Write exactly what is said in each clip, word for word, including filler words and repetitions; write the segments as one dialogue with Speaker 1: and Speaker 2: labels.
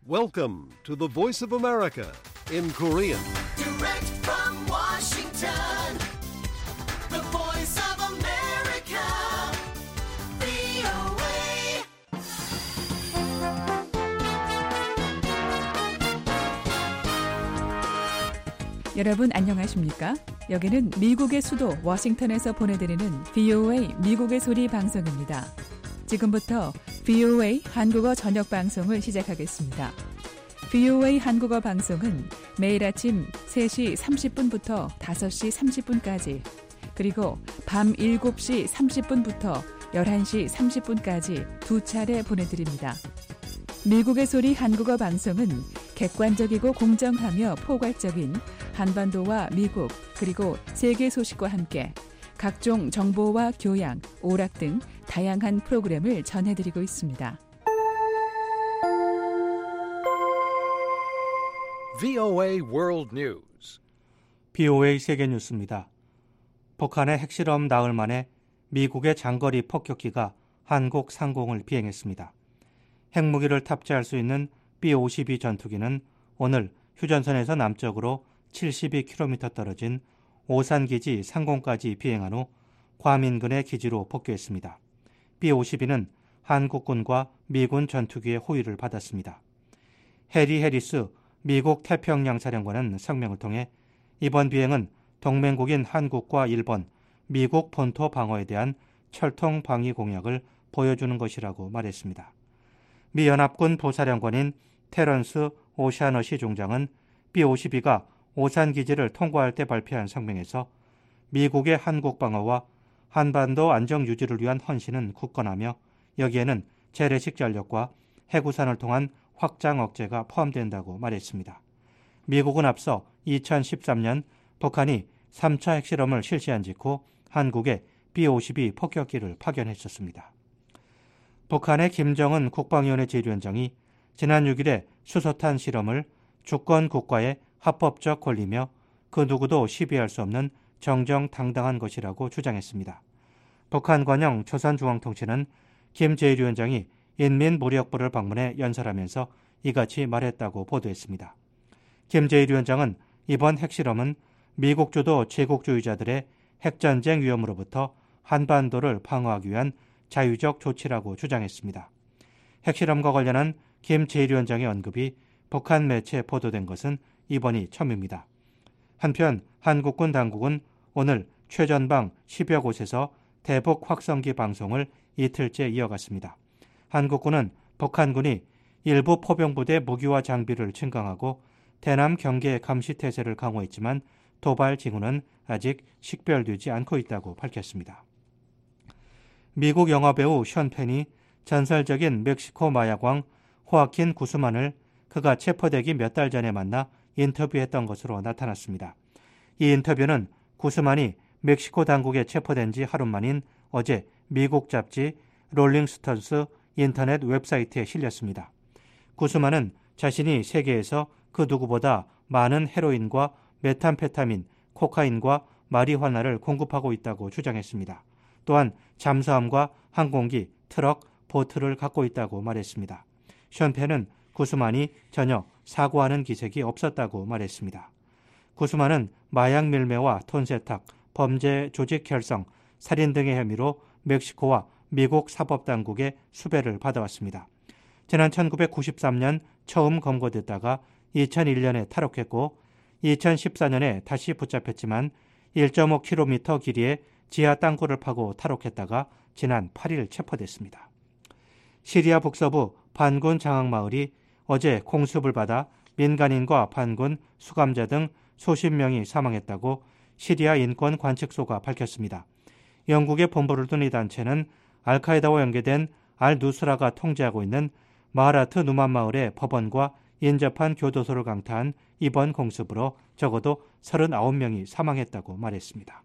Speaker 1: Welcome to the Voice of America in Korean.
Speaker 2: Direct from Washington, the Voice of America, 브이오에이.
Speaker 3: 여러분 안녕하십니까? 여기는 미국의 수도 워싱턴에서 보내드리는 브이오에이 미국의 소리 방송입니다. 지금부터 브이오에이 한국어 저녁 방송을 시작하겠습니다. 브이오에이 한국어 방송은 매일 아침 세 시 삼십 분부터 다섯 시 삼십 분까지 그리고 밤 일곱 시 삼십 분부터 열한 시 삼십 분까지 두 차례 보내드립니다. 미국의 소리 한국어 방송은 객관적이고 공정하며 포괄적인 한반도와 미국 그리고 세계 소식과 함께 각종 정보와 교양, 오락 등 다양한 프로그램을 전해드리고 있습니다.
Speaker 1: 브이오에이 World News.
Speaker 4: 브이오에이 세계 뉴스입니다. 북한의 핵실험 나흘 만에 미국의 장거리 폭격기가 한국 상공을 비행했습니다. 핵무기를 탑재할 수 있는 비 오십이 전투기는 오늘 휴전선에서 남쪽으로 칠십이 킬로미터 떨어진 오산기지 상공까지 비행한 후 괌 인근의 기지로 복귀했습니다. 비 오십이는 한국군과 미군 전투기의 호위를 받았습니다. 해리 해리스 미국 태평양 사령관은 성명을 통해 이번 비행은 동맹국인 한국과 일본, 미국 본토 방어에 대한 철통 방위 공약을 보여주는 것이라고 말했습니다. 미 연합군 부사령관인 테런스 오샤너시 중장은 비 오십이가 오산기지를 통과할 때 발표한 성명에서 미국의 한국 방어와 한반도 안정 유지를 위한 헌신은 굳건하며 여기에는 재래식 전력과 해구산을 통한 확장 억제가 포함된다고 말했습니다. 미국은 앞서 이천십삼 년 북한이 삼 차 핵실험을 실시한 직후 한국에 비 오십이 폭격기를 파견했었습니다. 북한의 김정은 국방위원회 제일위원장이 지난 육 일에 수소탄 실험을 주권 국가의 합법적 권리며 그 누구도 시비할 수 없는 정정당당한 것이라고 주장했습니다. 북한 관영 조선중앙통신은 김 제일위원장이 인민무력부를 방문해 연설하면서 이같이 말했다고 보도했습니다. 김 제일위원장은 이번 핵실험은 미국 주도 제국주의자들의 핵전쟁 위험으로부터 한반도를 방어하기 위한 자유적 조치라고 주장했습니다. 핵실험과 관련한 김 제일위원장의 언급이 북한 매체에 보도된 것은 이번이 처음입니다. 한편 한국군 당국은 오늘 최전방 십여 곳에서 대북 확성기 방송을 이틀째 이어갔습니다. 한국군은 북한군이 일부 포병부대 무기와 장비를 증강하고 대남 경계 감시 태세를 강화했지만 도발 징후는 아직 식별되지 않고 있다고 밝혔습니다. 미국 영화배우 션 펜이 전설적인 멕시코 마약왕 호아킨 구스만을 그가 체포되기 몇 달 전에 만나 인터뷰했던 것으로 나타났습니다. 이 인터뷰는 구스만이 멕시코 당국에 체포된 지 하루 만인 어제 미국 잡지 롤링스톤스 인터넷 웹사이트에 실렸습니다. 구스만은 자신이 세계에서 그 누구보다 많은 헤로인과 메탄페타민, 코카인과 마리화나를 공급하고 있다고 주장했습니다. 또한 잠수함과 항공기, 트럭, 보트를 갖고 있다고 말했습니다. 션 펜은 구스만이 전혀 사과하는 기색이 없었다고 말했습니다. 구스만은 마약 밀매와 톤세탁, 범죄 조직 결성, 살인 등의 혐의로 멕시코와 미국 사법당국의 수배를 받아왔습니다. 지난 천구백구십삼 년 처음 검거됐다가 이천일 년에 탈옥했고 이천십사 년에 다시 붙잡혔지만 일 점 오 킬로미터 길이의 지하 땅굴을 파고 탈옥했다가 지난 팔 일 체포됐습니다. 시리아 북서부 반군 장악마을이 어제 공습을 받아 민간인과 반군, 수감자 등 수십 명이 사망했다고 시리아 인권 관측소가 밝혔습니다. 영국의 본부를 둔 이 단체는 알카에다와 연계된 알-누스라가 통제하고 있는 마하라트 누만 마을의 법원과 인접한 교도소를 강타한 이번 공습으로 적어도 서른아홉 명이 사망했다고 말했습니다.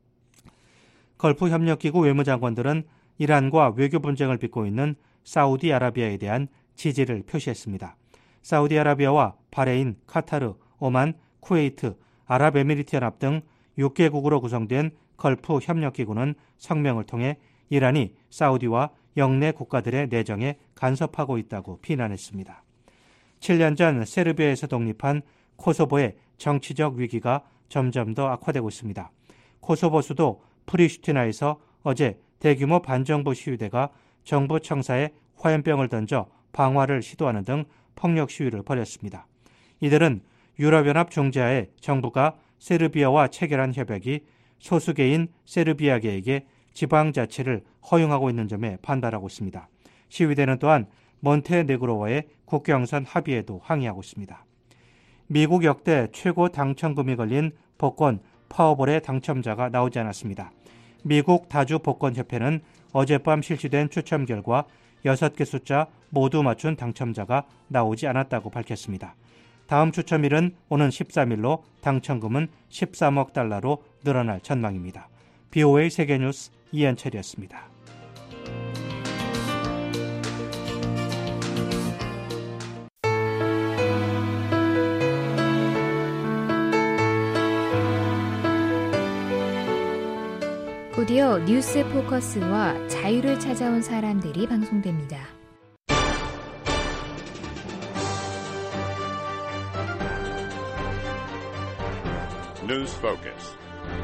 Speaker 4: 걸프협력기구 외무장관들은 이란과 외교 분쟁을 빚고 있는 사우디아라비아에 대한 지지를 표시했습니다. 사우디아라비아와 바레인, 카타르, 오만, 쿠웨이트, 아랍에미리트연합 등 육 개국으로 구성된 걸프 협력기구는 성명을 통해 이란이 사우디와 영내 국가들의 내정에 간섭하고 있다고 비난했습니다. 칠 년 전 세르비아에서 독립한 코소보의 정치적 위기가 점점 더 악화되고 있습니다. 코소보 수도 프리슈티나에서 어제 대규모 반정부 시위대가 정부 청사에 화염병을 던져 방화를 시도하는 등 폭력 시위를 벌였습니다. 이들은 유럽연합 중재하에 정부가 세르비아와 체결한 협약이 소수계인 세르비아계에게 지방자치를 허용하고 있는 점에 반발하고 있습니다. 시위대는 또한 몬테네그로와의 국경선 합의에도 항의하고 있습니다. 미국 역대 최고 당첨금이 걸린 복권 파워볼의 당첨자가 나오지 않았습니다. 미국 다주 복권협회는 어젯밤 실시된 추첨 결과 여섯 개 숫자 모두 맞춘 당첨자가 나오지 않았다고 밝혔습니다. 다음 추첨일은 오는 십삼 일로 당첨금은 십삼억 달러로 늘어날 전망입니다. 비오에이 세계뉴스 이한철이었습니다.
Speaker 5: 곧이어 뉴스 포커스와 자유를 찾아온 사람들이 방송됩니다.
Speaker 6: 뉴스 포커스.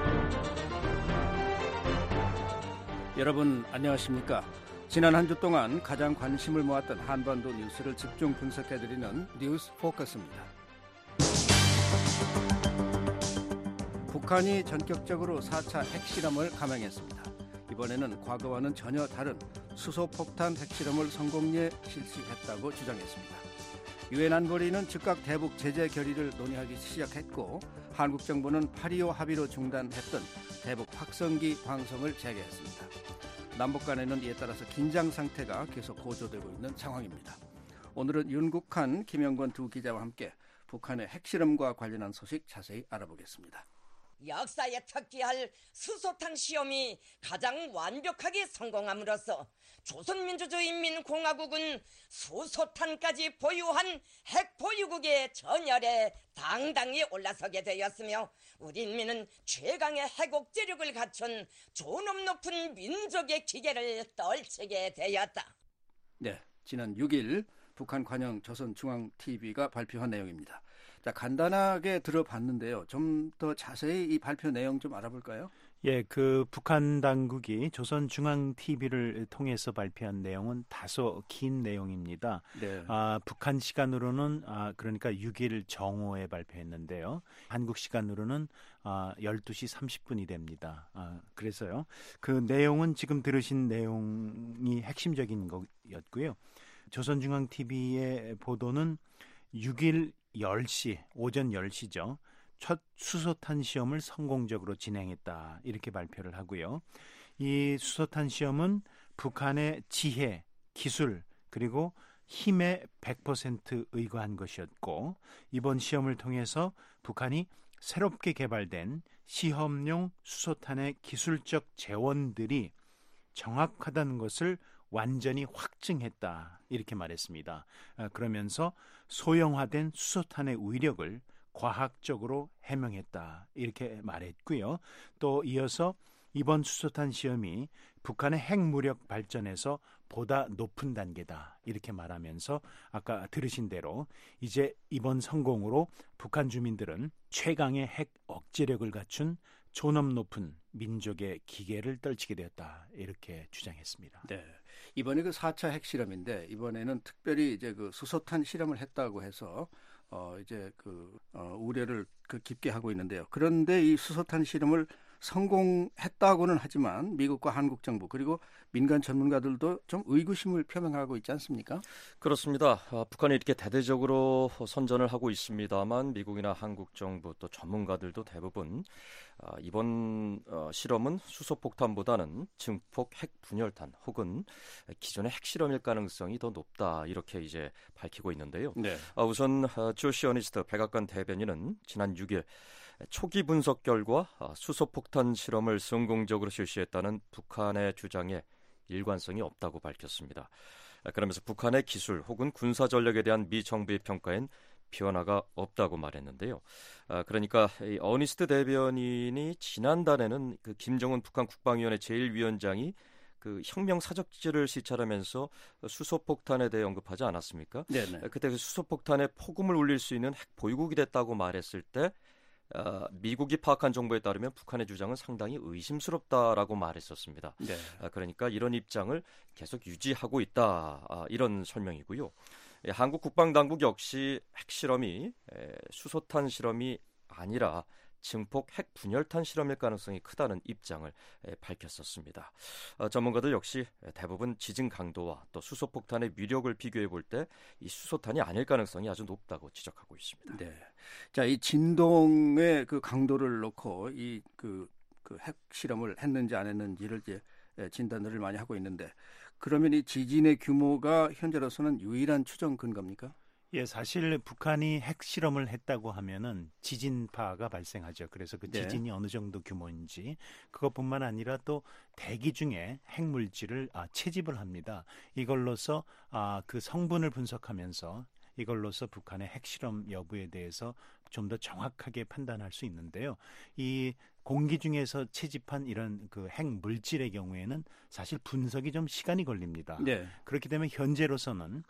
Speaker 7: 여러분 안녕하십니까? 지난 한 주 동안 가장 관심을 모았던 한반도 뉴스를 집중 분석해드리는 뉴스 포커스입니다. 북한이 전격적으로 사 차 핵실험을 감행했습니다. 이번에는 과거와는 전혀 다른 수소폭탄 핵실험을 성공리에 실시했다고 주장했습니다. 유엔 안보리는 즉각 대북 제재 결의를 논의하기 시작했고 한국 정부는 팔이오 합의로 중단했던 대북 확성기 방송을 재개했습니다. 남북 간에는 이에 따라서 긴장 상태가 계속 고조되고 있는 상황입니다. 오늘은 윤국한, 김영권 두 기자와 함께 북한의 핵실험과 관련한 소식 자세히 알아보겠습니다.
Speaker 8: 역사에 특기할 수소탄 시험이 가장 완벽하게 성공함으로써 조선민주주의인민공화국은 수소탄까지 보유한 핵보유국의 전열에 당당히 올라서게 되었으며 우리 인민은 최강의 핵억제력을 갖춘 존엄 높은 민족의 기계를 떨치게 되었다.
Speaker 7: 네, 지난 육 일 북한 관영 조선중앙티비가 발표한 내용입니다. 자, 간단하게 들어봤는데요. 좀 더 자세히 이 발표 내용 좀 알아볼까요?
Speaker 9: 예, 그 북한 당국이 조선중앙티비를 통해서 발표한 내용은 다소 긴 내용입니다.
Speaker 7: 네.
Speaker 9: 아, 북한 시간으로는 아, 그러니까 육 일 정오에 발표했는데요. 한국 시간으로는 아, 열두 시 삼십 분이 됩니다. 아, 그래서요. 그 내용은 지금 들으신 내용이 핵심적인 거였고요. 조선중앙티비의 보도는 육 일 열 시, 오전 열 시죠. 첫 수소탄 시험을 성공적으로 진행했다. 이렇게 발표를 하고요. 이 수소탄 시험은 북한의 지혜, 기술, 그리고 힘에 백 퍼센트 의거한 것이었고 이번 시험을 통해서 북한이 새롭게 개발된 시험용 수소탄의 기술적 재원들이 정확하다는 것을 완전히 확증했다. 이렇게 말했습니다. 그러면서 소형화된 수소탄의 위력을 과학적으로 해명했다. 이렇게 말했고요. 또 이어서 이번 수소탄 시험이 북한의 핵무력 발전에서 보다 높은 단계다. 이렇게 말하면서 아까 들으신 대로 이제 이번 성공으로 북한 주민들은 최강의 핵 억제력을 갖춘 존엄 높은 민족의 기계를 떨치게 되었다. 이렇게 주장했습니다.
Speaker 7: 네. 이번에 그 사 차 핵실험인데 이번에는 특별히 이제 그 수소탄 실험을 했다고 해서 어 이제 그 어, 우려를 그 깊게 하고 있는데요. 그런데 이 수소탄 실험을 성공했다고는 하지만 미국과 한국 정부 그리고 민간 전문가들도 좀 의구심을 표명하고 있지 않습니까?
Speaker 10: 그렇습니다. 아, 북한이 이렇게 대대적으로 선전을 하고 있습니다만 미국이나 한국 정부 또 전문가들도 대부분 아, 이번 어, 실험은 수소폭탄보다는 증폭 핵분열탄 혹은 기존의 핵실험일 가능성이 더 높다 이렇게 이제 밝히고 있는데요.
Speaker 7: 네.
Speaker 10: 아, 우선 아, 조시 어니스트 백악관 대변인은 지난 육 일 초기 분석 결과 수소폭탄 실험을 성공적으로 실시했다는 북한의 주장에 일관성이 없다고 밝혔습니다. 그러면서 북한의 기술 혹은 군사 전력에 대한 미 정부의 평가엔 변화가 없다고 말했는데요. 그러니까 이 어니스트 대변인이 지난달에는 그 김정은 북한 국방위원회 제일 위원장이 그 혁명 사적지를 시찰하면서 수소폭탄에 대해 언급하지 않았습니까?
Speaker 7: 네네.
Speaker 10: 그때 그 수소폭탄에 폭음을 울릴 수 있는 핵 보유국이 됐다고 말했을 때 어, 미국이 파악한 정보에 따르면 북한의 주장은 상당히 의심스럽다라고 말했었습니다.
Speaker 7: 네.
Speaker 10: 아, 그러니까 이런 입장을 계속 유지하고 있다. 아, 이런 설명이고요. 예, 한국 국방당국 역시 핵실험이 에, 수소탄 실험이 아니라 증폭 핵 분열탄 실험일 가능성이 크다는 입장을 에, 밝혔었습니다. 어, 전문가들 역시 대부분 지진 강도와 또 수소폭탄의 위력을 비교해 볼 때 이 수소탄이 아닐 가능성이 아주 높다고 지적하고 있습니다.
Speaker 7: 네. 자, 이 진동의 그 강도를 놓고 이 그 그 핵 실험을 했는지 안 했는지를 이제 진단을 많이 하고 있는데, 그러면 이 지진의 규모가 현재로서는 유일한 추정 근거입니까?
Speaker 9: 예, 사실 북한이 핵 실험을 했다고 하면은 지진파가 발생하죠. 그래서 그 지진이 네. 어느 정도 규모인지, 그것뿐만 아니라 또 대기 중에 핵물질을 아, 채집을 합니다. 이걸로서 아, 그 성분을 분석하면서 이걸로서 북한의 핵실험 여부에 대해서 좀 더 정확하게 판단할 수 있는데요. 이 공기 중에서 채집한 이런 그 핵물질의 경우에는 사실 분석이 좀 시간이 걸립니다.
Speaker 7: 네.
Speaker 9: 그렇기 때문에 현재로서는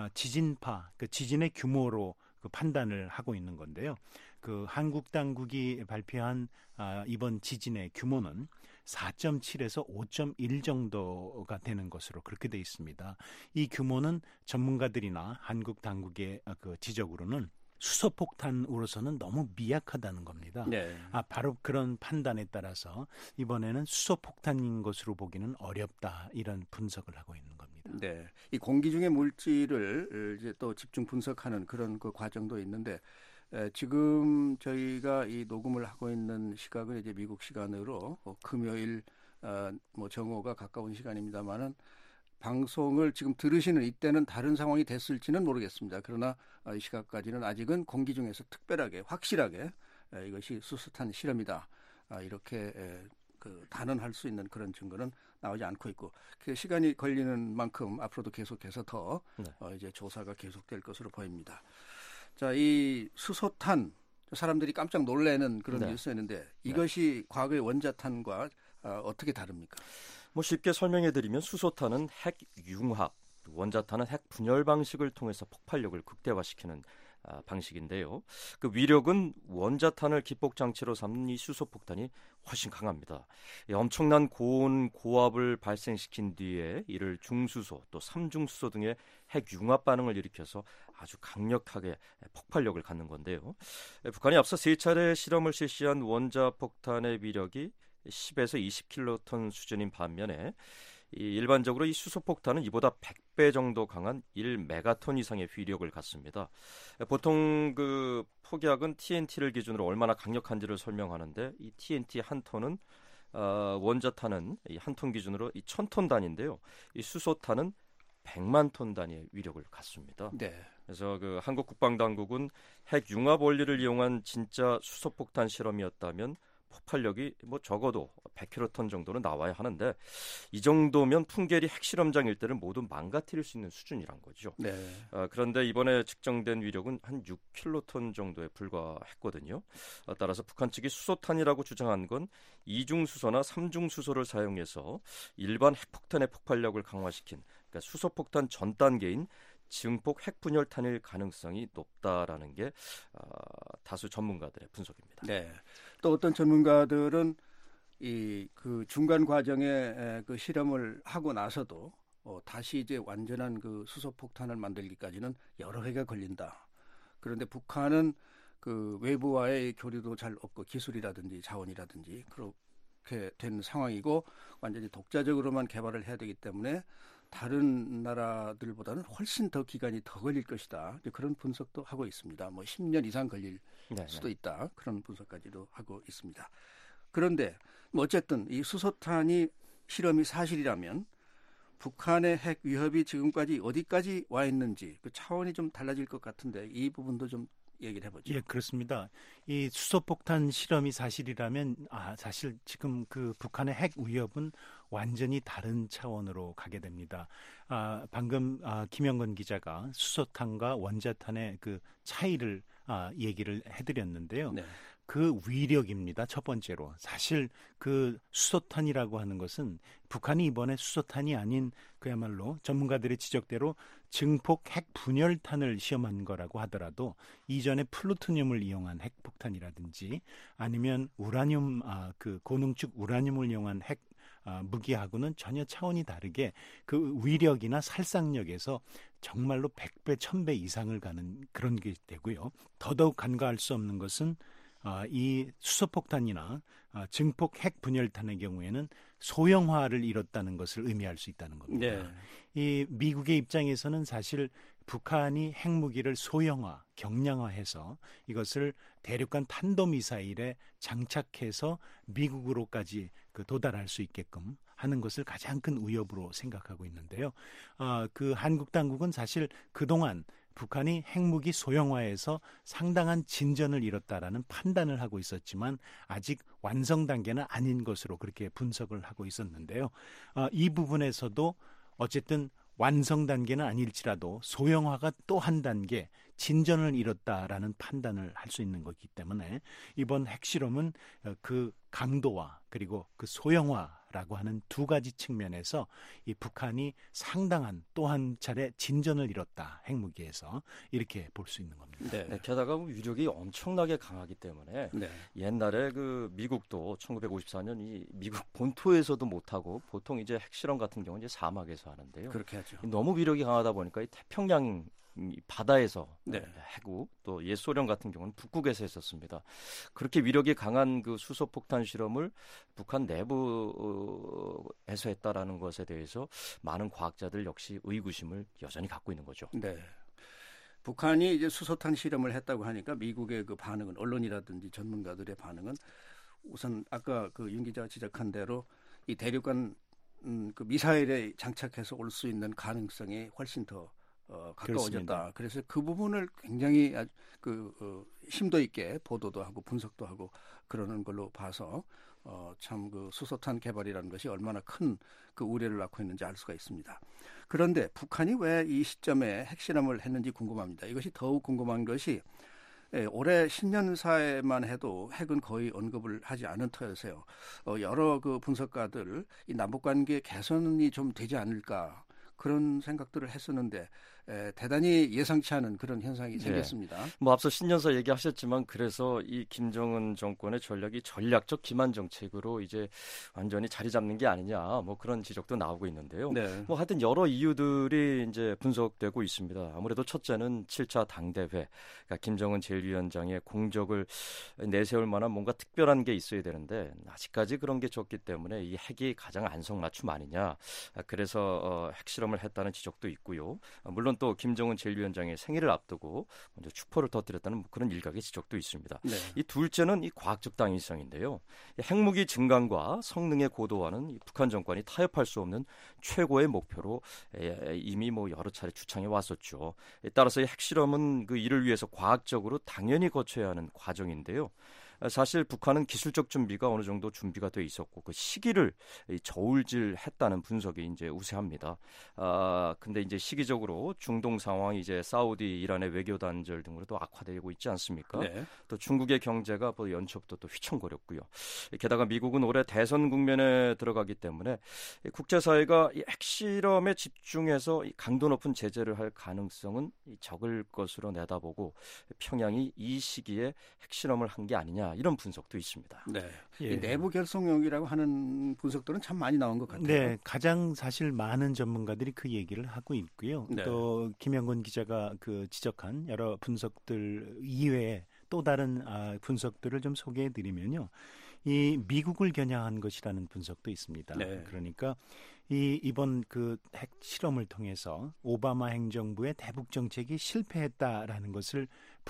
Speaker 9: 지진파, 그 지진의 규모로 그 판단을 하고 있는 건데요. 그 한국 당국이 발표한 이번 지진의 규모는 사 점 칠에서 오 점 일 정도가 되는 것으로 그렇게 돼 있습니다. 이 규모는 전문가들이나 한국 당국의 그 지적으로는 수소폭탄으로서는 너무 미약하다는 겁니다.
Speaker 7: 네.
Speaker 9: 아, 바로 그런 판단에 따라서 이번에는 수소폭탄인 것으로 보기는 어렵다, 이런 분석을 하고 있는 겁니다.
Speaker 7: 네, 이 공기 중의 물질을 이제 또 집중 분석하는 그런 그 과정도 있는데, 에, 지금 저희가 이 녹음을 하고 있는 시각은 이제 미국 시간으로 어, 금요일 어, 뭐 정오가 가까운 시간입니다만은. 방송을 지금 들으시는 이때는 다른 상황이 됐을지는 모르겠습니다. 그러나 이 시각까지는 아직은 공기 중에서 특별하게 확실하게 이것이 수소탄 실험이다, 이렇게 그 단언할 수 있는 그런 증거는 나오지 않고 있고, 그 시간이 걸리는 만큼 앞으로도 계속해서 더 네. 어 이제 조사가 계속될 것으로 보입니다. 자, 이 수소탄, 사람들이 깜짝 놀라는 그런 네. 뉴스였는데 이것이 네. 과거의 원자탄과 어, 어떻게 다릅니까?
Speaker 10: 뭐 쉽게 설명해드리면 수소탄은 핵 융합, 원자탄은 핵 분열 방식을 통해서 폭발력을 극대화시키는 아, 방식인데요. 그 위력은 원자탄을 기폭 장치로 삼는 이 수소폭탄이 훨씬 강합니다. 이 엄청난 고온 고압을 발생시킨 뒤에 이를 중수소 또 삼중수소 등의 핵 융합 반응을 일으켜서 아주 강력하게 폭발력을 갖는 건데요. 북한이 앞서 세 차례 실험을 실시한 원자폭탄의 위력이 십에서 이십 킬로톤 수준인 반면에 이 일반적으로 이 수소폭탄은 이보다 백 배 정도 강한 일 메가톤 이상의 위력을 갖습니다. 보통 그 폭약은 티엔티를 기준으로 얼마나 강력한지를 설명하는데, 이 티엔티 한 톤은 어, 원자탄은 이 한 톤 기준으로 이 천 톤 단위인데요. 이 수소탄은 백만 톤 단위의 위력을 갖습니다.
Speaker 7: 네.
Speaker 10: 그래서 그 한국 국방당국은 핵 융합 원리를 이용한 진짜 수소폭탄 실험이었다면 폭발력이 뭐 적어도 백 킬로톤 정도는 나와야 하는데, 이 정도면 풍계리 핵실험장일 때는 모두 망가뜨릴 수 있는 수준이란 거죠.
Speaker 7: 네.
Speaker 10: 어, 그런데 이번에 측정된 위력은 한 육 킬로톤 정도에 불과했거든요. 어, 따라서 북한 측이 수소탄이라고 주장한 건 이중수소나 삼중수소를 사용해서 일반 핵폭탄의 폭발력을 강화시킨, 그러니까 수소폭탄 전 단계인 증폭 핵분열탄일 가능성이 높다라는 게 어, 다수 전문가들의 분석입니다.
Speaker 7: 네. 또 어떤 전문가들은 이 그 중간 과정에 그 실험을 하고 나서도 어, 다시 이제 완전한 그 수소폭탄을 만들기까지는 여러 해가 걸린다. 그런데 북한은 그 외부와의 교류도 잘 없고 기술이라든지 자원이라든지 그렇게 된 상황이고 완전히 독자적으로만 개발을 해야 되기 때문에 다른 나라들보다는 훨씬 더 기간이 더 걸릴 것이다. 그런 분석도 하고 있습니다. 뭐 십 년 이상 걸릴 네네. 수도 있다. 그런 분석까지도 하고 있습니다. 그런데 뭐 어쨌든 이 수소탄이 실험이 사실이라면 북한의 핵 위협이 지금까지 어디까지 와 있는지 그 차원이 좀 달라질 것 같은데, 이 부분도 좀 얘기를 해보죠.
Speaker 9: 예, 그렇습니다. 이 수소폭탄 실험이 사실이라면 아, 사실 지금 그 북한의 핵 위협은 완전히 다른 차원으로 가게 됩니다. 아, 방금 아, 김영건 기자가 수소탄과 원자탄의 그 차이를 아, 얘기를 해드렸는데요.
Speaker 7: 네.
Speaker 9: 그 위력입니다. 첫 번째로. 사실 그 수소탄이라고 하는 것은 북한이 이번에 수소탄이 아닌 그야말로 전문가들의 지적대로 증폭 핵 분열탄을 시험한 거라고 하더라도 이전에 플루토늄을 이용한 핵폭탄이라든지 아니면 우라늄 아, 그 고농축 우라늄을 이용한 핵 아, 무기하고는 전혀 차원이 다르게 그 위력이나 살상력에서 정말로 백 배, 천 배 이상을 가는 그런 게 되고요. 더더욱 간과할 수 없는 것은 아, 이 수소폭탄이나 아, 증폭 핵 분열탄의 경우에는 소형화를 이뤘다는 것을 의미할 수 있다는 겁니다.
Speaker 7: 네.
Speaker 9: 이 미국의 입장에서는 사실 북한이 핵무기를 소형화, 경량화해서 이것을 대륙간 탄도미사일에 장착해서 미국으로까지 그 도달할 수 있게끔 하는 것을 가장 큰 위협으로 생각하고 있는데요. 아, 그 한국 당국은 사실 그동안 북한이 핵무기 소형화에서 상당한 진전을 이뤘다라는 판단을 하고 있었지만 아직 완성 단계는 아닌 것으로 그렇게 분석을 하고 있었는데요. 아, 이 부분에서도 어쨌든 완성 단계는 아닐지라도 소형화가 또 한 단계 진전을 이뤘다라는 판단을 할 수 있는 거기 때문에 이번 핵실험은 그 강도와 그리고 그 소형화라고 하는 두 가지 측면에서 이 북한이 상당한 또 한 차례 진전을 이뤘다. 핵무기에서 이렇게 볼 수 있는 겁니다.
Speaker 10: 네. 네, 게다가 위력이 엄청나게 강하기 때문에
Speaker 7: 네.
Speaker 10: 옛날에 그 미국도 천구백오십사 년 이 미국 본토에서도 못하고 보통 이제 핵실험 같은 경우는 이제 사막에서 하는데요.
Speaker 7: 그렇게 하죠.
Speaker 10: 너무 위력이 강하다 보니까 이 태평양 바다에서
Speaker 7: 네.
Speaker 10: 해국 또 옛 소련 같은 경우는 북극에서 했었습니다. 그렇게 위력이 강한 그 수소폭탄 실험을 북한 내부에서 했다라는 것에 대해서 많은 과학자들 역시 의구심을 여전히 갖고 있는 거죠.
Speaker 7: 네. 북한이 이제 수소탄 실험을 했다고 하니까 미국의 그 반응은 언론이라든지 전문가들의 반응은 우선 아까 그 윤 기자가 지적한 대로 이 대륙간 음, 그 미사일에 장착해서 올 수 있는 가능성이 훨씬 더 어, 가까워졌다.
Speaker 9: 그렇습니다.
Speaker 7: 그래서 그 부분을 굉장히 아주 그 어, 심도 있게 보도도 하고 분석도 하고 그러는 걸로 봐서 어, 참 그 수소탄 개발이라는 것이 얼마나 큰 그 우려를 낳고 있는지 알 수가 있습니다. 그런데 북한이 왜 이 시점에 핵실험을 했는지 궁금합니다. 이것이 더욱 궁금한 것이 예, 올해 신년사에만 해도 핵은 거의 언급을 하지 않은 터여서요. 어, 여러 그 분석가들 이 남북관계 개선이 좀 되지 않을까 그런 생각들을 했었는데 에, 대단히 예상치 않은 그런 현상이 생겼습니다.
Speaker 10: 네. 뭐 앞서 신년사 얘기하셨지만 그래서 이 김정은 정권의 전략이 전략적 기만 정책으로 이제 완전히 자리 잡는 게 아니냐 뭐 그런 지적도 나오고 있는데요.
Speaker 7: 네.
Speaker 10: 뭐 하여튼 여러 이유들이 이제 분석되고 있습니다. 아무래도 첫째는 칠 차 당대회, 그러니까 김정은 제일 위원장의 공적을 내세울 만한 뭔가 특별한 게 있어야 되는데 아직까지 그런 게 적기 때문에 이 핵이 가장 안성맞춤 아니냐. 그래서 어, 핵실험을 했다는 지적도 있고요. 물론 또 김정은 제일 위원장의 생일을 앞두고 먼저 축포를 터뜨렸다는 그런 일각의 지적도 있습니다.
Speaker 7: 네.
Speaker 10: 이 둘째는 이 과학적 당위성인데요. 핵무기 증강과 성능의 고도화는 이 북한 정권이 타협할 수 없는 최고의 목표로 이미 뭐 여러 차례 주창해 왔었죠. 따라서 이 핵실험은 그 이를 위해서 과학적으로 당연히 거쳐야 하는 과정인데요. 사실 북한은 기술적 준비가 어느 정도 준비가 돼 있었고 그 시기를 저울질했다는 분석이 이제 우세합니다. 아 근데 이제 시기적으로 중동 상황이 이제 사우디, 이란의 외교 단절 등으로도 악화되고 있지 않습니까?
Speaker 7: 네. 또
Speaker 10: 중국의 경제가 뭐 연초부터 또 휘청거렸고요. 게다가 미국은 올해 대선 국면에 들어가기 때문에 국제사회가 이 핵실험에 집중해서 이 강도 높은 제재를 할 가능성은 적을 것으로 내다보고 평양이 이 시기에 핵실험을 한 게 아니냐. 이런 분석도 있습니다.
Speaker 7: 네.
Speaker 9: 예.
Speaker 7: 이 내부 결속력이라고 하는 분석들은 참 많이 나온 것 같아요.
Speaker 9: 네, 가장 사실 많은 전문가들이 그 얘기를 하고 있고요.
Speaker 7: 네.
Speaker 9: 또 김영건 기자가 그 지적한 여러 분석들 이외에 또 다른 아, 분석들을 좀 소개해드리면요. 이 미국을 겨냥한 것이라는 분석도 있습니다.
Speaker 7: 네.
Speaker 9: 그러니까 이 이번 그 핵 실험을 통해서 오바마 행정부의 대북 정책이 실패했다라는 것을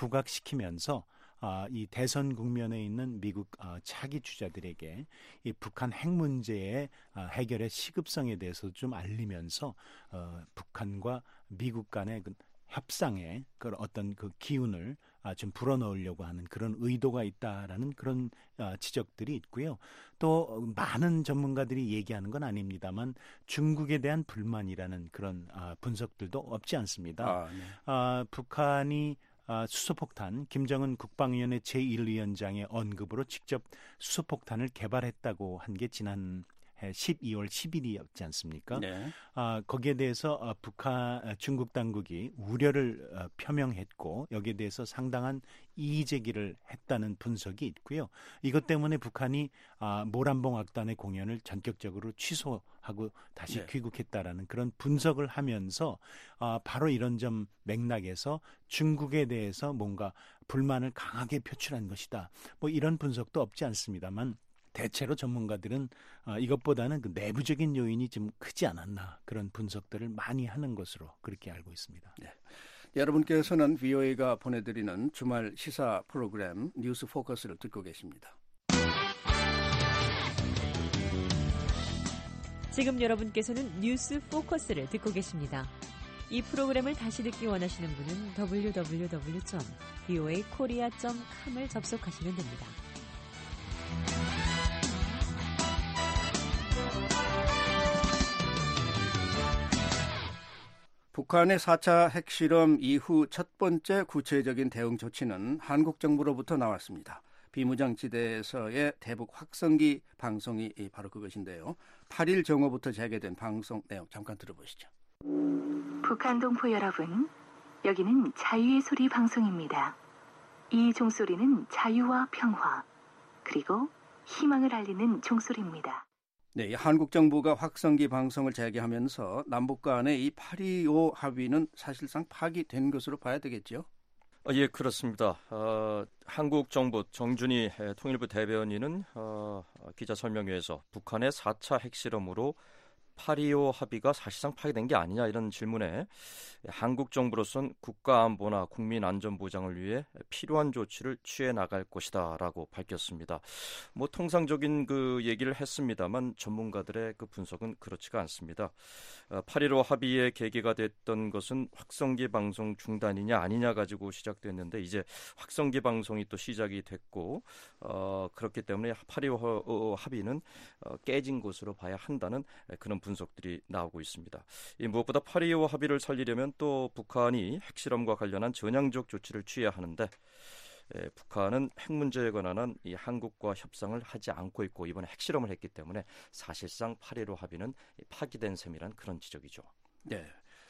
Speaker 9: 부각시키면서 아, 이 대선 국면에 있는 미국 아, 차기 주자들에게 이 북한 핵 문제의 아, 해결의 시급성에 대해서 좀 알리면서 어, 북한과 미국 간의 그 협상에 그 어떤 그 기운을 아, 좀 불어넣으려고 하는 그런 의도가 있다라는 그런 아, 지적들이 있고요. 또 많은 전문가들이 얘기하는 건 아닙니다만 중국에 대한 불만이라는 그런 아, 분석들도 없지 않습니다.
Speaker 7: 아, 네.
Speaker 9: 아, 북한이 아, 수소폭탄 김정은 국방위원회 제일 위원장의 언급으로 직접 수소폭탄을 개발했다고 한 게 지난 십이월 십일이었지 않습니까?
Speaker 7: 네.
Speaker 9: 아, 거기에 대해서 어, 북한 중국 당국이 우려를 어, 표명했고 여기에 대해서 상당한 이의 제기를 했다는 분석이 있고요. 이것 때문에 북한이 아, 모란봉 악단의 공연을 전격적으로 취소하고 다시
Speaker 7: 네.
Speaker 9: 귀국했다라는 그런 분석을 하면서 아, 바로 이런 점 맥락에서 중국에 대해서 뭔가 불만을 강하게 표출한 것이다. 뭐 이런 분석도 없지 않습니다만 대체로 전문가들은 어, 이것보다는 그 내부적인 요인이 좀 크지 않았나 그런 분석들을 많이 하는 것으로 그렇게 알고 있습니다.
Speaker 7: 네. 여러분께서는 브이오에이가 보내드리는 주말 시사 프로그램 뉴스 포커스를 듣고 계십니다.
Speaker 11: 지금 여러분께서는 뉴스 포커스를 듣고 계십니다. 이 프로그램을 다시 듣기 원하시는 분은 더블유 더블유 더블유 점 브이오에이 코리아 점 컴을 접속하시면 됩니다.
Speaker 7: 북한의 사 차 핵실험 이후 첫 번째 구체적인 대응 조치는 한국 정부로부터 나왔습니다. 비무장지대에서의 대북 확성기 방송이 바로 그것인데요. 팔 일 정오부터 재개된 방송 내용 잠깐 들어보시죠.
Speaker 12: 북한 동포 여러분, 여기는 자유의 소리 방송입니다. 이 종소리는 자유와 평화, 그리고 희망을 알리는 종소리입니다.
Speaker 7: 네, 한국 정부가 확성기 방송을 재개하면서 남북 간의 이 팔이오 합의는 사실상 파기된 것으로 봐야 되겠죠?
Speaker 10: 아, 예, 그렇습니다. 어, 한국 정부 정준희 통일부 대변인은 어, 기자 설명회에서 북한의 사 차 핵실험으로 팔이오 합의가 사실상 파기된 게 아니냐 이런 질문에 한국 정부로선 국가안보나 국민안전보장을 위해 필요한 조치를 취해 나갈 것이다라고 밝혔습니다. 뭐 통상적인 그 얘기를 했습니다만 전문가들의 그 분석은 그렇지가 않습니다. 팔일오 합의의 계기가 됐던 것은 확성기 방송 중단이냐 아니냐 가지고 시작됐는데 이제 확성기 방송이 또 시작이 됐고 어, 그렇기 때문에 팔일오 합의는 어, 깨진 것으로 봐야 한다는 그런 분석들이 나오고 있습니다. 이 무엇보다 팔이오 합의를 살리려면 또 북한이 핵실험과 관련한 전향적 조치를 취해야 하는데 에, 북한은 핵 문제에 관한 이 한국과 협상을 하지 않고 있고 이번에 핵실험을 했기 때문에 사실상 팔일오 합의는 파기된 셈이란 그런 지적이죠.
Speaker 7: 네.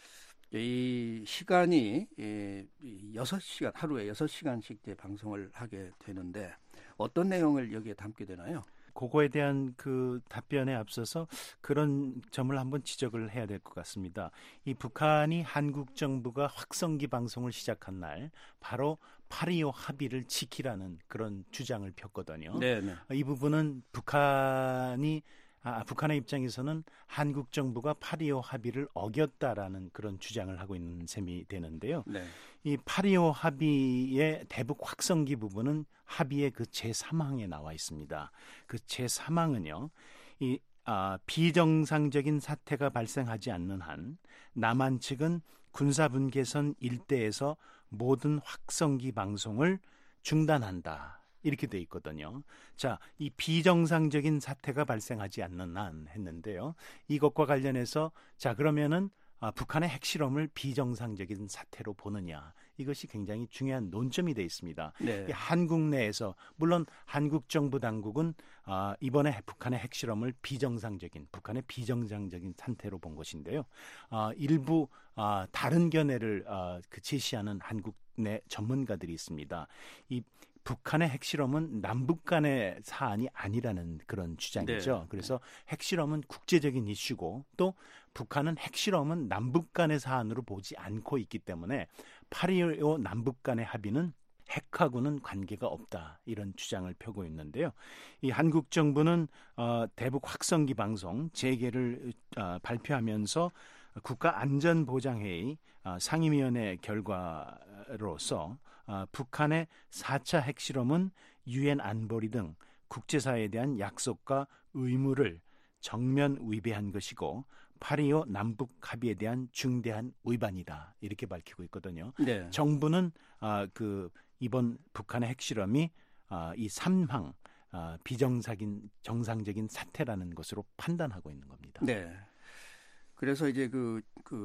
Speaker 7: 이 시간이 여섯 시간, 하루에 여섯 시간씩 방송을 하게 되는데 어떤 내용을 여기에 담게 되나요?
Speaker 9: 그거에 대한 그 답변에 앞서서 그런 점을 한번 지적을 해야 될 것 같습니다. 이 북한이 한국 정부가 확성기 방송을 시작한 날 바로 팔이오 합의를 지키라는 그런 주장을 폈거든요.
Speaker 7: 네네.
Speaker 9: 이 부분은 북한이 아, 북한의 입장에서는 한국 정부가 팔이오 합의를 어겼다라는 그런 주장을 하고 있는 셈이 되는데요.
Speaker 7: 네.
Speaker 9: 이 팔이오 합의의 대북 확성기 부분은 합의의 그 제삼 항에 나와 있습니다. 그 제삼 항은요, 이 아, 비정상적인 사태가 발생하지 않는 한 남한 측은 군사분계선 일대에서 모든 확성기 방송을 중단한다. 이렇게 돼 있거든요. 자, 이 비정상적인 사태가 발생하지 않는 한 했는데요. 이것과 관련해서 자 그러면은 아, 북한의 핵실험을 비정상적인 사태로 보느냐 이것이 굉장히 중요한 논점이 돼 있습니다.
Speaker 7: 네.
Speaker 9: 한국 내에서 물론 한국 정부 당국은 아, 이번에 북한의 핵실험을 비정상적인 북한의 비정상적인 상태로 본 것인데요. 아, 일부 아, 다른 견해를 아, 그 제시하는 한국 내 전문가들이 있습니다. 이 북한의 핵실험은 남북 간의 사안이 아니라는 그런 주장이죠.
Speaker 7: 네.
Speaker 9: 그래서 핵실험은 국제적인 이슈고 또 북한은 핵실험은 남북 간의 사안으로 보지 않고 있기 때문에 팔이오 남북 간의 합의는 핵하고는 관계가 없다. 이런 주장을 펴고 있는데요. 이 한국 정부는 어, 대북 확성기 방송 재개를 어, 발표하면서 국가안전보장회의 어, 상임위원회 결과로서 어, 북한의 사 차 핵실험은 유엔 안보리 등 국제사회에 대한 약속과 의무를 정면 위배한 것이고 팔이오 남북 합의에 대한 중대한 위반이다. 이렇게 밝히고 있거든요.
Speaker 7: 네.
Speaker 9: 정부는 어, 그 이번 북한의 핵실험이 어, 이 삼 항 어, 비정상적인 정상적인 사태라는 것으로 판단하고 있는 겁니다.
Speaker 7: 네. 그래서 이제 그, 그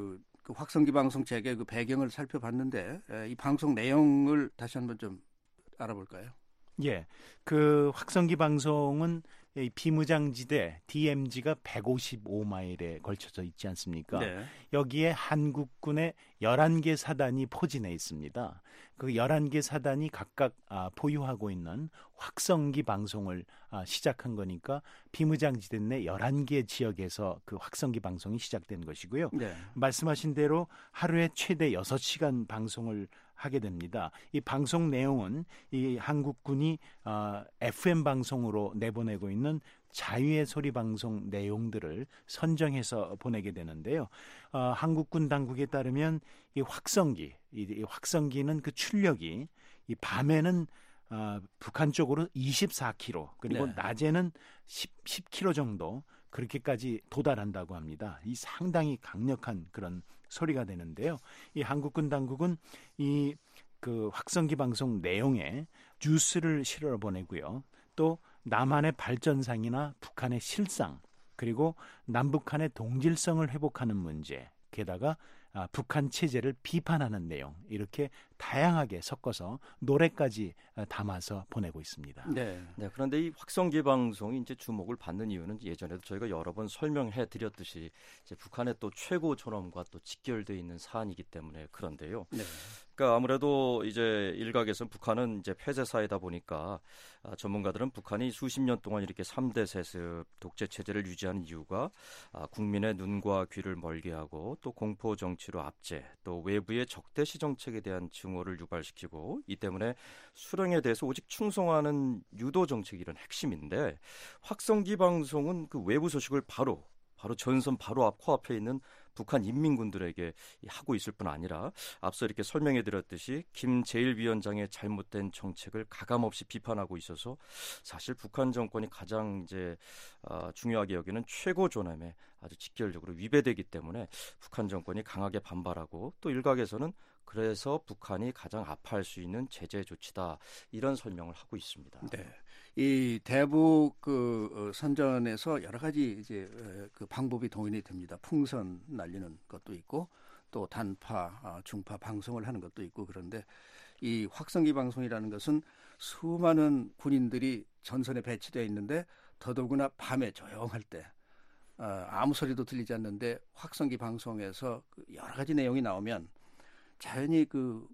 Speaker 7: 그 확성기 방송 재개 그 배경을 살펴봤는데 에, 이 방송 내용을 다시 한번 좀 알아볼까요?
Speaker 9: 예, 그 확성기 방송은 이 비무장지대 디엠지가 백오십오 마일에 걸쳐져 있지 않습니까?
Speaker 7: 네.
Speaker 9: 여기에 한국군의 열한 개 사단이 포진해 있습니다. 그 열한 개 사단이 각각 아, 보유하고 있는 확성기 방송을 아, 시작한 거니까 비무장지대 내 열한 개 지역에서 그 확성기 방송이 시작된 것이고요.
Speaker 7: 네.
Speaker 9: 말씀하신 대로 하루에 최대 여섯 시간 방송을 하게 됩니다. 이 방송 내용은 이 한국군이 어, 에프엠 방송으로 내보내고 있는 자유의 소리 방송 내용들을 선정해서 보내게 되는데요. 어, 한국군 당국에 따르면 이 확성기, 이, 이 확성기는 그 출력이 이 밤에는 어, 북한 쪽으로 이십사 킬로미터 그리고
Speaker 7: 네.
Speaker 9: 낮에는 십, 십 킬로미터 정도 그렇게까지 도달한다고 합니다. 이 상당히 강력한 그런 소리가 되는데요. 이 한국군 당국은 이 그 확성기 방송 내용에 뉴스를 실어 보내고요. 또 남한의 발전상이나 북한의 실상 그리고 남북한의 동질성을 회복하는 문제 게다가 아, 북한 체제를 비판하는 내용 이렇게 다양하게 섞어서 노래까지 담아서 보내고 있습니다.
Speaker 7: 네.
Speaker 10: 네, 그런데 이 확성기 방송이 이제 주목을 받는 이유는 예전에도 저희가 여러 번 설명해 드렸듯이 이제 북한의 또 최고 존엄과 또 직결되어 있는 사안이기 때문에 그런데요.
Speaker 7: 네.
Speaker 10: 그러니까 아무래도 이제 일각에서는 북한은 이제 폐쇄사이다 보니까 아, 전문가들은 북한이 수십 년 동안 이렇게 삼 대 세습 독재 체제를 유지하는 이유가 아, 국민의 눈과 귀를 멀게 하고 또 공포 정치로 압제 또 외부의 적대시 정책에 대한 증오를 유발시키고 이 때문에 수령에 대해서 오직 충성하는 유도 정책이 이런 핵심인데 확성기 방송은 그 외부 소식을 바로 바로 전선 바로 앞 코앞에 있는 북한 인민군들에게 하고 있을 뿐 아니라 앞서 이렇게 설명해 드렸듯이 김 제일 위원장의 잘못된 정책을 가감없이 비판하고 있어서 사실 북한 정권이 가장 이제 어, 중요하게 여기는 최고 존엄에 아주 직결적으로 위배되기 때문에 북한 정권이 강하게 반발하고 또 일각에서는 그래서 북한이 가장 아파할 수 있는 제재 조치다 이런 설명을 하고 있습니다.
Speaker 7: 네. 이 대북 그 선전에서 여러 가지 이제 그 방법이 동원이 됩니다. 풍선 날리는 것도 있고 또 단파, 중파 방송을 하는 것도 있고 그런데 이 확성기 방송이라는 것은 수많은 군인들이 전선에 배치되어 있는데 더더구나 밤에 조용할 때 아무 소리도 들리지 않는데 확성기 방송에서 여러 가지 내용이 나오면 자연히 그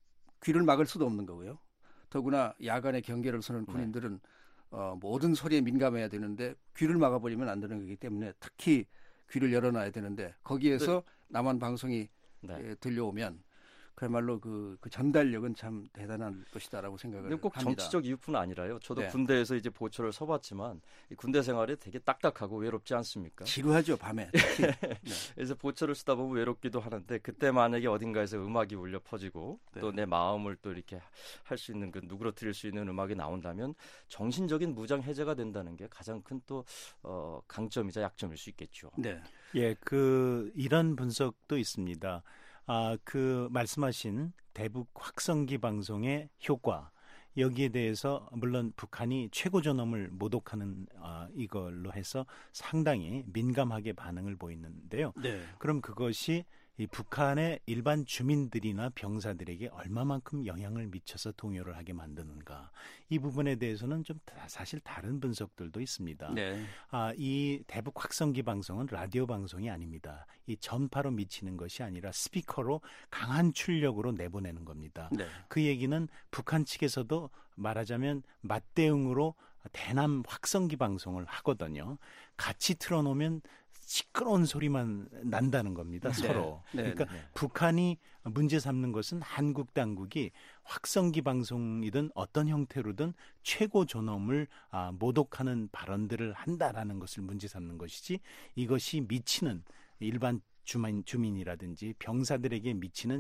Speaker 7: 귀를 막을 수도 없는 거고요. 더구나 야간에 경계를 서는 군인들은 네. 어, 모든 소리에 민감해야 되는데 귀를 막아버리면 안 되는 거기 때문에 특히 귀를 열어놔야 되는데 거기에서 네. 남한 방송이 네. 에, 들려오면 그야말로 그, 그 전달력은 참 대단한 것이다라고 생각을
Speaker 10: 꼭
Speaker 7: 합니다.
Speaker 10: 정치적 이유뿐 아니라요. 저도
Speaker 7: 네.
Speaker 10: 군대에서 이제 보초를 서봤지만 이 군대 생활이 되게 딱딱하고 외롭지 않습니까?
Speaker 7: 지루하죠 밤에.
Speaker 10: 네. 그래서 보초를 쓰다 보면 외롭기도 하는데 그때 만약에 어딘가에서 음악이 울려 퍼지고 네. 또 내 마음을 또 이렇게 할 수 있는 그 누그러뜨릴 수 있는 음악이 나온다면 정신적인 무장 해제가 된다는 게 가장 큰 또 어, 강점이자 약점일 수 있겠죠.
Speaker 7: 네.
Speaker 9: 예, 그 이런 분석도 있습니다. 아, 그 말씀하신 대북 확성기 방송의 효과 여기에 대해서 물론 북한이 최고 존엄을 모독하는 아, 이걸로 해서 상당히 민감하게 반응을 보이는데요.
Speaker 7: 네.
Speaker 9: 그럼 그것이 이 북한의 일반 주민들이나 병사들에게 얼마만큼 영향을 미쳐서 동요를 하게 만드는가 이 부분에 대해서는 좀 사실 다른 분석들도 있습니다.
Speaker 7: 네.
Speaker 9: 아, 이 대북 확성기 방송은 라디오 방송이 아닙니다. 이 전파로 미치는 것이 아니라 스피커로 강한 출력으로 내보내는 겁니다.
Speaker 7: 네.
Speaker 9: 그 얘기는 북한 측에서도 말하자면 맞대응으로 대남 확성기 방송을 하거든요. 같이 틀어놓으면 시끄러운 소리만 난다는 겁니다.
Speaker 7: 네.
Speaker 9: 서로.
Speaker 7: 네.
Speaker 9: 그러니까
Speaker 7: 네.
Speaker 9: 북한이 문제 삼는 것은 한국 당국이 확성기 방송이든 어떤 형태로든 최고 존엄을 아, 모독하는 발언들을 한다라는 것을 문제 삼는 것이지 이것이 미치는 일반 주민, 주민이라든지 병사들에게 미치는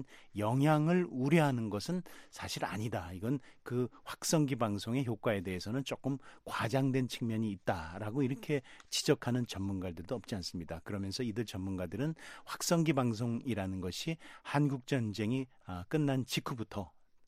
Speaker 9: 영향을 우려하는 것은 사실 아니다. 이건 그 확성기 방송의 효과에 대해서는 조금 과장된 측면이 있다라고 이렇게 지적하는 전문가들도 없지 않습니다. 그러면서 이들 전문가들은 확성기 방송이라는 것이 한국 전쟁이 끝난 직후부터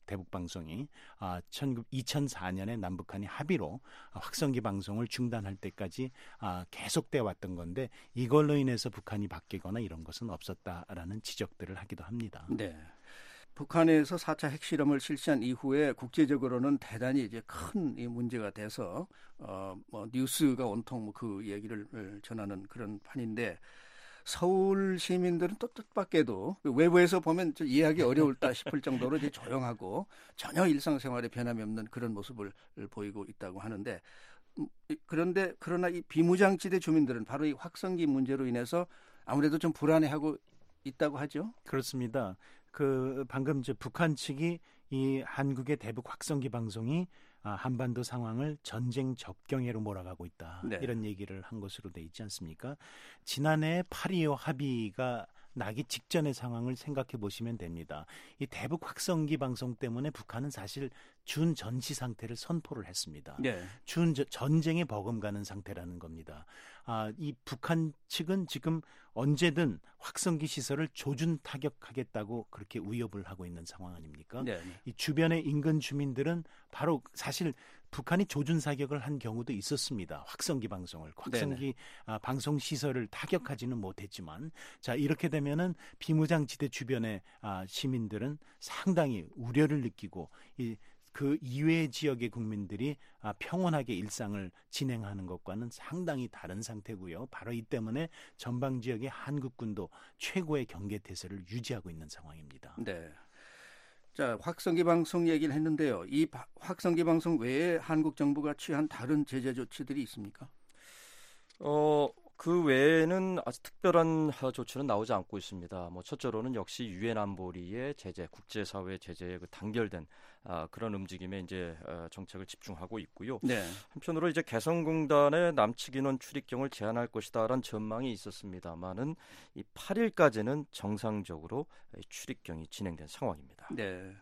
Speaker 9: 대북 방송이 아, 이천사 년에 남북한이 합의로 확성기 방송을 중단할 때까지 아, 계속돼 왔던 건데 이걸로 인해서 북한이 바뀌거나 이런 것은 없었다라는 지적들을 하기도 합니다.
Speaker 7: 네. 북한에서 사 차 핵실험을 실시한 이후에 국제적으로는 대단히 이제 큰 이 문제가 돼서 어, 뭐 뉴스가 온통 그 얘기를 전하는 그런 판인데 서울 시민들은 또 뜻밖에도 외부에서 보면 이해하기 어려울다 싶을 정도로 이제 조용하고 전혀 일상생활에 변함이 없는 그런 모습을 보이고 있다고 하는데 그런데 그러나 이 비무장지대 주민들은 바로 이 확성기 문제로 인해서 아무래도 좀 불안해하고 있다고 하죠.
Speaker 9: 그렇습니다. 그 방금 저 북한 측이 이 한국의 대북 확성기 방송이 아, 한반도 상황을 전쟁 접경해로 몰아가고 있다.
Speaker 7: 네.
Speaker 9: 이런 얘기를 한 것으로 돼 있지 않습니까? 지난해 팔이오 합의가 나기 직전의 상황을 생각해 보시면 됩니다. 이 대북 확성기 방송 때문에 북한은 사실 준 전시 상태를 선포를 했습니다.
Speaker 7: 네.
Speaker 9: 준 전쟁에 버금가는 상태라는 겁니다. 아, 이 북한 측은 지금 언제든 확성기 시설을 조준 타격하겠다고 그렇게 위협을 하고 있는 상황 아닙니까?
Speaker 7: 네.
Speaker 9: 이 주변의 인근 주민들은 바로 사실 북한이 조준 사격을 한 경우도 있었습니다. 확성기 방송을 확성기 아, 방송 시설을 타격하지는 못했지만 자 이렇게 되면은 비무장지대 주변의 아, 시민들은 상당히 우려를 느끼고 이 그 이외 지역의 국민들이 아, 평온하게 일상을 진행하는 것과는 상당히 다른 상태고요. 바로 이 때문에 전방 지역의 한국군도 최고의 경계 태세를 유지하고 있는 상황입니다.
Speaker 7: 네. 자, 확성기 방송 얘기를 했는데요. 이 바, 확성기 방송 외에 한국 정부가 취한 다른 제재 조치들이 있습니까?
Speaker 10: 어, 그 외에는 아주 특별한 조치는 나오지 않고 있습니다. 뭐 첫째로는 역시 유엔 안보리의 제재, 국제사회 제재에 그 단결된 아, 그런 움직임에 이제 어, 정책을 집중하고 있고요.
Speaker 7: 네.
Speaker 10: 한편으로 이제 개성공단의 남측 인원 출입경을 제한할 것이다라는 전망이 있었습니다만은 이 팔 일까지는 정상적으로 출입경이 진행된 상황입니다.
Speaker 7: 네.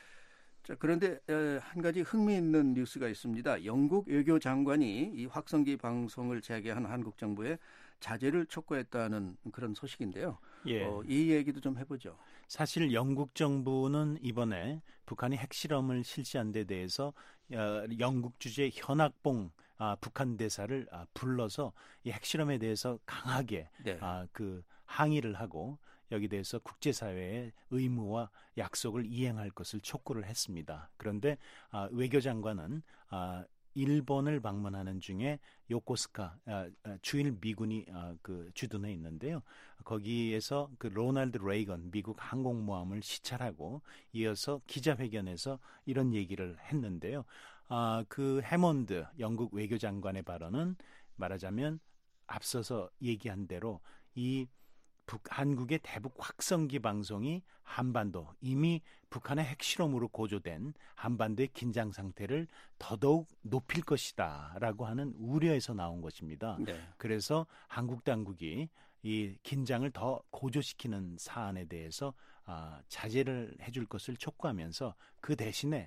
Speaker 7: 자, 그런데 한 가지 흥미있는 뉴스가 있습니다. 영국 외교장관이 이 확성기 방송을 재개한 한국 정부에 자제를 촉구했다는 그런 소식인데요.
Speaker 9: 예.
Speaker 7: 어, 이 얘기도 좀 해보죠.
Speaker 9: 사실 영국 정부는 이번에 북한이 핵실험을 실시한 데 대해서 어, 영국 주재 현학봉 아, 북한 대사를 아, 불러서 이 핵실험에 대해서 강하게
Speaker 7: 네.
Speaker 9: 아, 그 항의를 하고 여기 대해서 국제사회의 의무와 약속을 이행할 것을 촉구를 했습니다. 그런데 아, 외교장관은 아, 일본을 방문하는 중에 요코스카 아, 아, 주일 미군이 아, 그 주둔해 있는데요. 거기에서 그 로널드 레이건 미국 항공모함을 시찰하고 이어서 기자회견에서 이런 얘기를 했는데요. 아, 그 해몬드 영국 외교장관의 발언은 말하자면 앞서서 얘기한 대로 이 북, 한국의 대북 확성기 방송이 한반도 이미 북한의 핵실험으로 고조된 한반도의 긴장 상태를 더더욱 높일 것이다라고 하는 우려에서 나온 것입니다.
Speaker 7: 네.
Speaker 9: 그래서 한국 당국이 이 긴장을 더 고조시키는 사안에 대해서 아, 자제를 해줄 것을 촉구하면서 그 대신에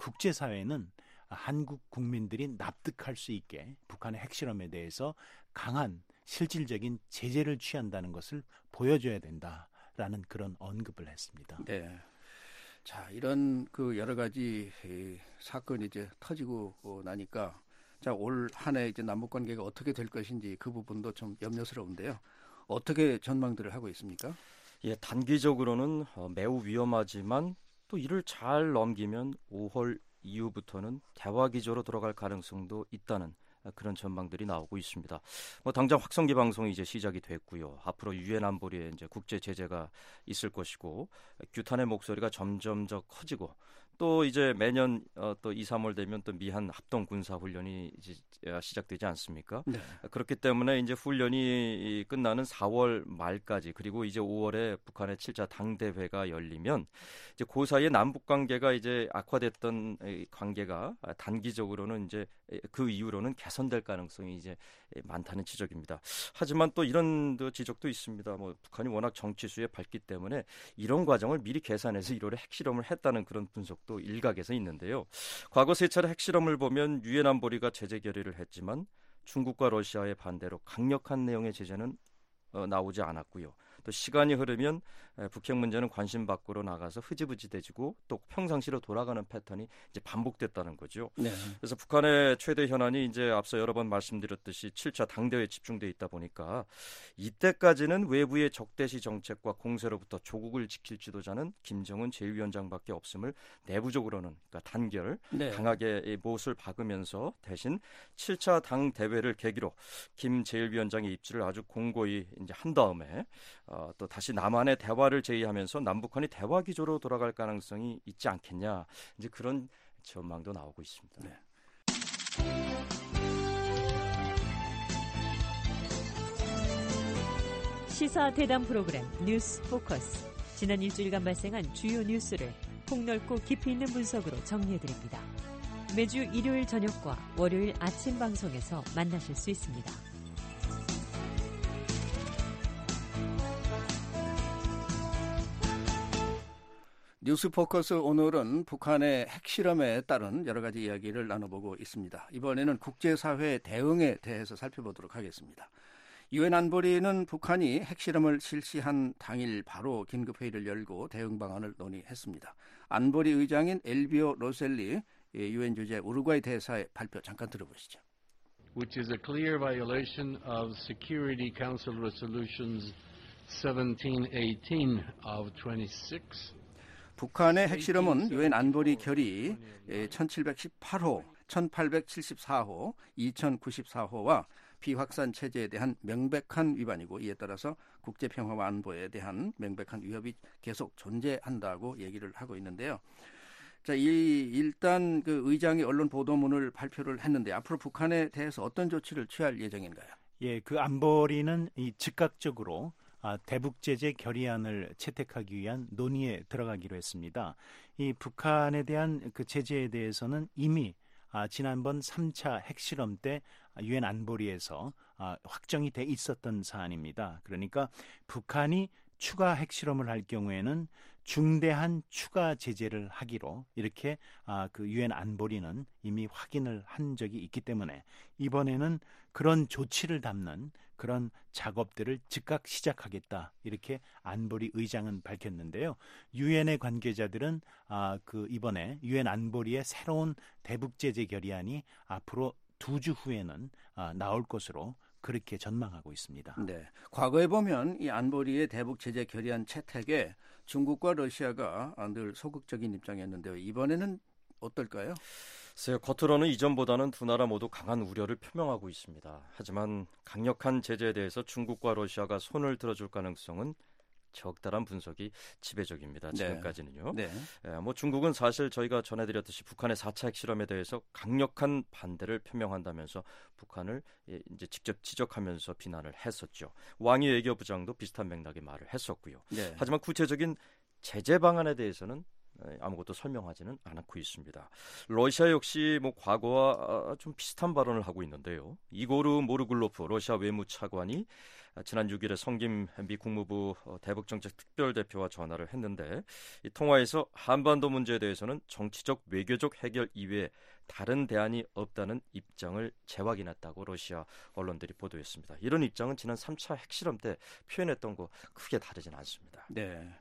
Speaker 9: 국제사회는 한국 국민들이 납득할 수 있게 북한의 핵실험에 대해서 강한 실질적인 제재를 취한다는 것을 보여줘야 된다라는 그런 언급을 했습니다.
Speaker 7: 네. 자, 이런 그 여러 가지 이 사건이 이제 터지고 나니까 자, 올 한 해 이제 남북 관계가 어떻게 될 것인지 그 부분도 좀 염려스러운데요. 어떻게 전망들을 하고 있습니까?
Speaker 10: 예, 단기적으로는 어, 매우 위험하지만 또 이를 잘 넘기면 오월 이후부터는 대화 기조로 돌아갈 가능성도 있다는 그런 전망들이 나오고 있습니다. 뭐 당장 확성기 방송이 이제 시작이 됐고요. 앞으로 유엔 안보리에 이제 국제 제재가 있을 것이고 규탄의 목소리가 점점 더 커지고 또 이제 매년 어, 또 이, 삼월 되면 또 미한 합동 군사 훈련이 이제 시작되지 않습니까?
Speaker 7: 네.
Speaker 10: 그렇기 때문에 이제 훈련이 끝나는 사월 말까지 그리고 이제 오월에 북한의 칠 차 당대회가 열리면 이제 그 사이에 남북 관계가 이제 악화됐던 관계가 단기적으로는 이제 그 이후로는 개선될 가능성이 이제 많다는 지적입니다. 하지만 또 이런 지적도 있습니다. 뭐 북한이 워낙 정치수에 밝기 때문에 이런 과정을 미리 계산해서 일월에 핵실험을 했다는 그런 분석도 일각에서 있는데요. 과거 세 차례 핵실험을 보면 유엔 안보리가 제재 결의를 했지만 중국과 러시아의 반대로 강력한 내용의 제재는 어, 나오지 않았고요. 또 시간이 흐르면 북핵 문제는 관심 밖으로 나가서 흐지부지돼지고 또 평상시로 돌아가는 패턴이 이제 반복됐다는 거죠.
Speaker 7: 네.
Speaker 10: 그래서 북한의 최대 현안이 이제 앞서 여러 번 말씀드렸듯이 칠 차 당대회에 집중돼 있다 보니까 이때까지는 외부의 적대시 정책과 공세로부터 조국을 지킬 지도자는 김정은 제일 위원장밖에 없음을 내부적으로는 그러니까 단결
Speaker 7: 네.
Speaker 10: 강하게 못을 박으면서 대신 칠 차 당대회를 계기로 김 제일 위원장의 입지를 아주 공고히 이제 한 다음에 어, 또 다시 남한의 대화를 제의하면서 남북한이 대화 기조로 돌아갈 가능성이 있지 않겠냐 이제 그런 전망도 나오고 있습니다.
Speaker 7: 네.
Speaker 11: 시사 대담 프로그램 뉴스 포커스. 지난 일주일간 발생한 주요 뉴스를 폭넓고 깊이 있는 분석으로 정리해드립니다. 매주 일요일 저녁과 월요일 아침 방송에서 만나실 수 있습니다.
Speaker 7: 뉴스 포커스 오늘은 북한의 핵실험에 따른 여러 가지 이야기를 나눠보고 있습니다. 이번에는 국제사회 대응에 대해서 살펴보도록 하겠습니다. 유엔 안보리는 북한이 핵실험을 실시한 당일 바로 긴급회의를 열고 대응 방안을 논의했습니다. 안보리 의장인 엘비오 로셀리 유엔 주재 우루과이 대사의 발표 잠깐 들어보시죠.
Speaker 13: Which is a clear violation of Security Council Resolutions seventeen eighteen of twenty-six.
Speaker 7: 북한의 핵실험은 유엔 안보리 결의 천칠백십팔 호, 천팔백칠십사 호, 이천구십사 호와 비확산 체제에 대한 명백한 위반이고 이에 따라서 국제평화와 안보에 대한 명백한 위협이 계속 존재한다고 얘기를 하고 있는데요. 자, 이 일단 그 의장이 언론 보도문을 발표를 했는데 앞으로 북한에 대해서 어떤 조치를 취할 예정인가요?
Speaker 9: 예, 그 안보리는 이 즉각적으로 아, 대북 제재 결의안을 채택하기 위한 논의에 들어가기로 했습니다. 이 북한에 대한 그 제재에 대해서는 이미 아, 지난번 삼 차 핵실험 때 유엔 안보리에서 아, 확정이 돼 있었던 사안입니다. 그러니까 북한이 추가 핵실험을 할 경우에는 중대한 추가 제재를 하기로 이렇게 아, 그 유엔 안보리는 이미 확인을 한 적이 있기 때문에 이번에는 그런 조치를 담는 그런 작업들을 즉각 시작하겠다 이렇게 안보리 의장은 밝혔는데요. 유엔의 관계자들은 아, 그 이번에 유엔 안보리의 새로운 대북 제재 결의안이 앞으로 두 주 후에는 아, 나올 것으로 그렇게 전망하고 있습니다.
Speaker 7: 네, 과거에 보면 이 안보리의 대북 제재 결의안 채택에 중국과 러시아가 늘 소극적인 입장이었는데요. 이번에는 어떨까요?
Speaker 10: 글쎄요, 겉으로는 이전보다는 두 나라 모두 강한 우려를 표명하고 있습니다. 하지만 강력한 제재에 대해서 중국과 러시아가 손을 들어줄 가능성은 적다란 분석이 지배적입니다. 지금까지는요.
Speaker 7: 네.
Speaker 10: 네. 예, 뭐 중국은 사실 저희가 전해드렸듯이 북한의 사 차 핵실험에 대해서 강력한 반대를 표명한다면서 북한을 예, 이제 직접 지적하면서 비난을 했었죠. 왕이 외교부장도 비슷한 맥락의 말을 했었고요.
Speaker 7: 네.
Speaker 10: 하지만 구체적인 제재 방안에 대해서는 아무것도 설명하지는 않고 있습니다. 러시아 역시 뭐 과거와 좀 비슷한 발언을 하고 있는데요. 이고르 모르글로프 러시아 외무차관이 지난 육 일에 성김 미 국무부 대북정책 특별대표와 전화를 했는데 이 통화에서 한반도 문제에 대해서는 정치적 외교적 해결 이외에 다른 대안이 없다는 입장을 재확인했다고 러시아 언론들이 보도했습니다. 이런 입장은 지난 삼 차 핵실험 때 표현했던 거 크게 다르진 않습니다.
Speaker 7: 네.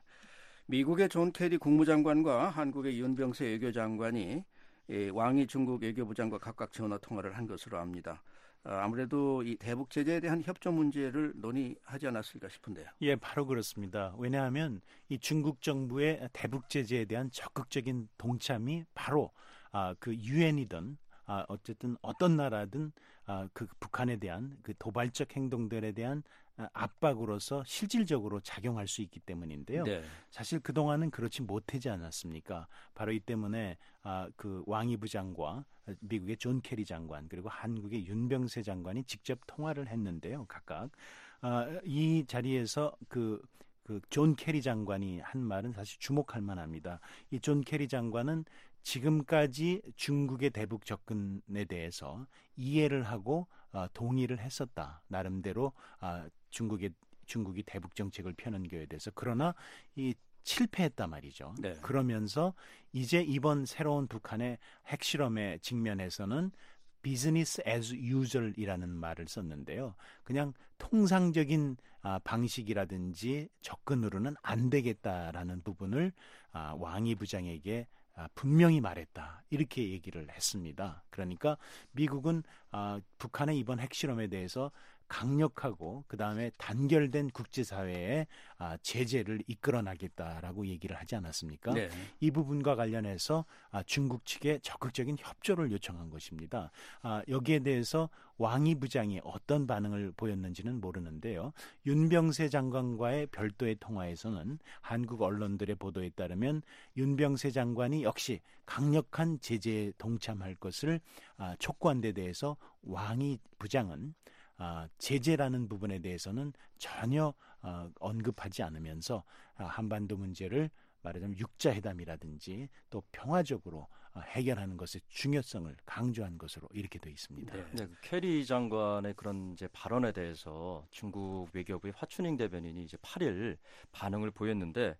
Speaker 7: 미국의 존 케리 국무장관과 한국의 윤병세 외교장관이 왕이 중국 외교부장과 각각 전화 통화를 한 것으로 압니다. 아무래도 이 대북 제재에 대한 협조 문제를 논의하지 않았을까 싶은데요.
Speaker 9: 예, 바로 그렇습니다. 왜냐하면 이 중국 정부의 대북 제재에 대한 적극적인 동참이 바로 아, 그 유엔이든 아, 어쨌든 어떤 나라든 아, 그 북한에 대한 그 도발적 행동들에 대한 압박으로서 실질적으로 작용할 수 있기 때문인데요.
Speaker 7: 네.
Speaker 9: 사실 그동안은 그렇지 못하지 않았습니까? 바로 이 때문에 아, 그 왕이 부장과 미국의 존 케리 장관 그리고 한국의 윤병세 장관이 직접 통화를 했는데요. 각각 아, 이 자리에서 그 그 존 케리 장관이 한 말은 사실 주목할 만합니다. 이 존 케리 장관은 지금까지 중국의 대북 접근에 대해서 이해를 하고 어, 동의를 했었다. 나름대로 어, 중국의 중국이 대북 정책을 펴는 거에 대해서 그러나 이 실패했단 말이죠.
Speaker 7: 네.
Speaker 9: 그러면서 이제 이번 새로운 북한의 핵실험에 직면해서는 business as usual이라는 말을 썼는데요. 그냥 통상적인 아, 방식이라든지 접근으로는 안 되겠다라는 부분을 아, 왕이 부장에게 아, 분명히 말했다. 이렇게 얘기를 했습니다. 그러니까 미국은 아, 북한의 이번 핵실험에 대해서 강력하고 그 다음에 단결된 국제사회의 아, 제재를 이끌어나겠다라고 얘기를 하지 않았습니까?
Speaker 7: 네.
Speaker 9: 이 부분과 관련해서 아, 중국 측에 적극적인 협조를 요청한 것입니다. 아, 여기에 대해서 왕이 부장이 어떤 반응을 보였는지는 모르는데요. 윤병세 장관과의 별도의 통화에서는 한국 언론들의 보도에 따르면 윤병세 장관이 역시 강력한 제재에 동참할 것을 아, 촉구한 데 대해서 왕이 부장은 아, 제재라는 부분에 대해서는 전혀 어, 언급하지 않으면서 아, 한반도 문제를 말하자면 육자회담이라든지 또 평화적으로 어, 해결하는 것의 중요성을 강조한 것으로 이렇게 되어 있습니다.
Speaker 10: 네, 네, 그 캐리 장관의 그런 이제 발언에 대해서 중국 외교부의 화춘잉 대변인이 이제 팔 일 반응을 보였는데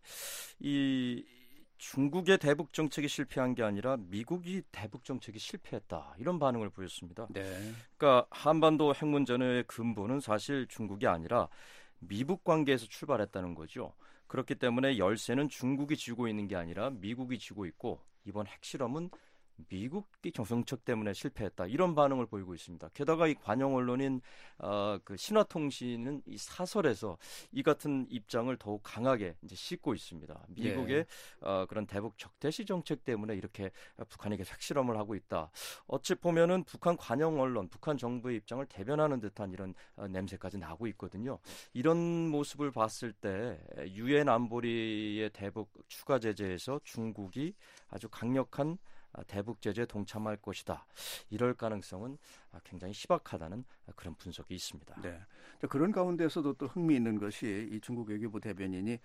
Speaker 10: 이 중국의 대북 정책이 실패한 게 아니라 미국이 대북 정책이 실패했다. 이런 반응을 보였습니다.
Speaker 7: 네.
Speaker 10: 그러니까 한반도 핵 문제의 근본은 사실 중국이 아니라 미북 관계에서 출발했다는 거죠. 그렇기 때문에 열쇠는 중국이 쥐고 있는 게 아니라 미국이 쥐고 있고 이번 핵실험은 미국의 정책 때문에 실패했다. 이런 반응을 보이고 있습니다. 게다가 이 관영 언론인 어, 그 신화통신은 이 사설에서 이 같은 입장을 더욱 강하게 이제 싣고 있습니다. 미국의
Speaker 7: 네.
Speaker 10: 어, 그런 대북 적대시 정책 때문에 이렇게 북한에게 핵실험을 하고 있다. 어찌 보면은 북한 관영 언론, 북한 정부의 입장을 대변하는 듯한 이런 어, 냄새까지 나고 있거든요. 이런 모습을 봤을 때 유엔 안보리의 대북 추가 제재에서 중국이 아주 강력한 대북 제재에 동참할 것이다. 이럴 가능성은 굉장히 희박하다는 그런 분석이 있습니다.
Speaker 7: 네. 그런 가운데서도 또 흥미있는 것이 이 중국 외교부 대변인이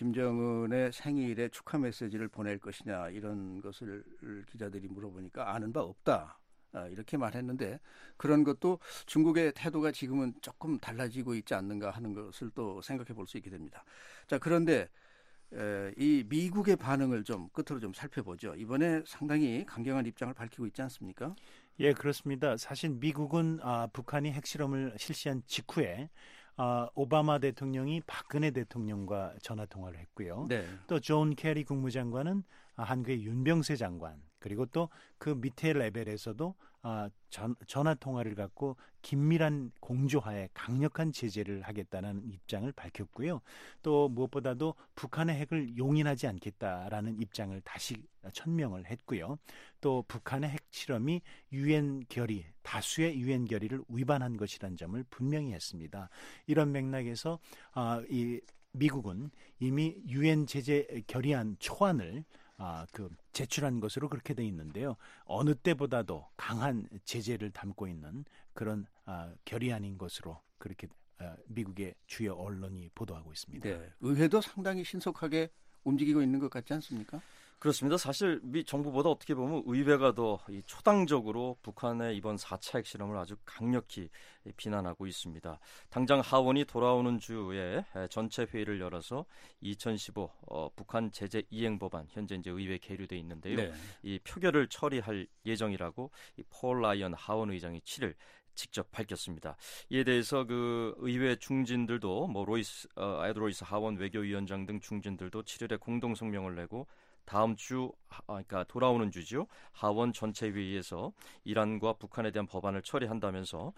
Speaker 7: 김정은의 생일에 축하 메시지를 보낼 것이냐 이런 것을 기자들이 물어보니까 아는 바 없다. 이렇게 말했는데 그런 것도 중국의 태도가 지금은 조금 달라지고 있지 않는가 하는 것을 또 생각해 볼 수 있게 됩니다. 자, 그런데 에, 이 미국의 반응을 좀 끝으로 좀 살펴보죠. 이번에 상당히 강경한 입장을 밝히고 있지 않습니까?
Speaker 9: 예, 그렇습니다. 사실 미국은 아, 북한이 핵실험을 실시한 직후에 아, 오바마 대통령이 박근혜 대통령과 전화 통화를 했고요.
Speaker 7: 네.
Speaker 9: 또 존 캐리 국무장관은 아, 한국의 윤병세 장관 그리고 또 그 밑에 레벨에서도 아, 전, 전화 통화를 갖고 긴밀한 공조하에 강력한 제재를 하겠다는 입장을 밝혔고요. 또 무엇보다도 북한의 핵을 용인하지 않겠다라는 입장을 다시 천명을 했고요. 또 북한의 핵 실험이 유엔 결의, 다수의 유엔 결의를 위반한 것이라는 점을 분명히 했습니다. 이런 맥락에서 아, 이 미국은 이미 유엔 제재 결의안 초안을 아, 그 제출한 것으로 그렇게 돼 있는데요. 어느 때보다도 강한 제재를 담고 있는 그런 아, 결의안인 것으로 그렇게 아, 미국의 주요 언론이 보도하고 있습니다.
Speaker 7: 네. 의회도 상당히 신속하게 움직이고 있는 것 같지 않습니까?
Speaker 10: 그렇습니다. 사실 미 정부보다 어떻게 보면 의회가 더 이 초당적으로 북한의 이번 사 차 핵실험을 아주 강력히 비난하고 있습니다. 당장 하원이 돌아오는 주에 전체 회의를 열어서 이천십오 어, 북한 제재 이행 법안 현재 이제 의회에 계류돼 있는데요.
Speaker 7: 네.
Speaker 10: 이 표결을 처리할 예정이라고 이 폴 라이언 하원 의장이 칠 일 직접 밝혔습니다. 이에 대해서 그 의회 중진들도 뭐 로이스 어, 에드 로이스 하원 외교위원장 등 중진들도 칠 일에 공동 성명을 내고 다음 주, 그러니까 돌아오는 주죠. 하원 전체 회의에서 이란과 북한에 대한 법안을 처리한다면서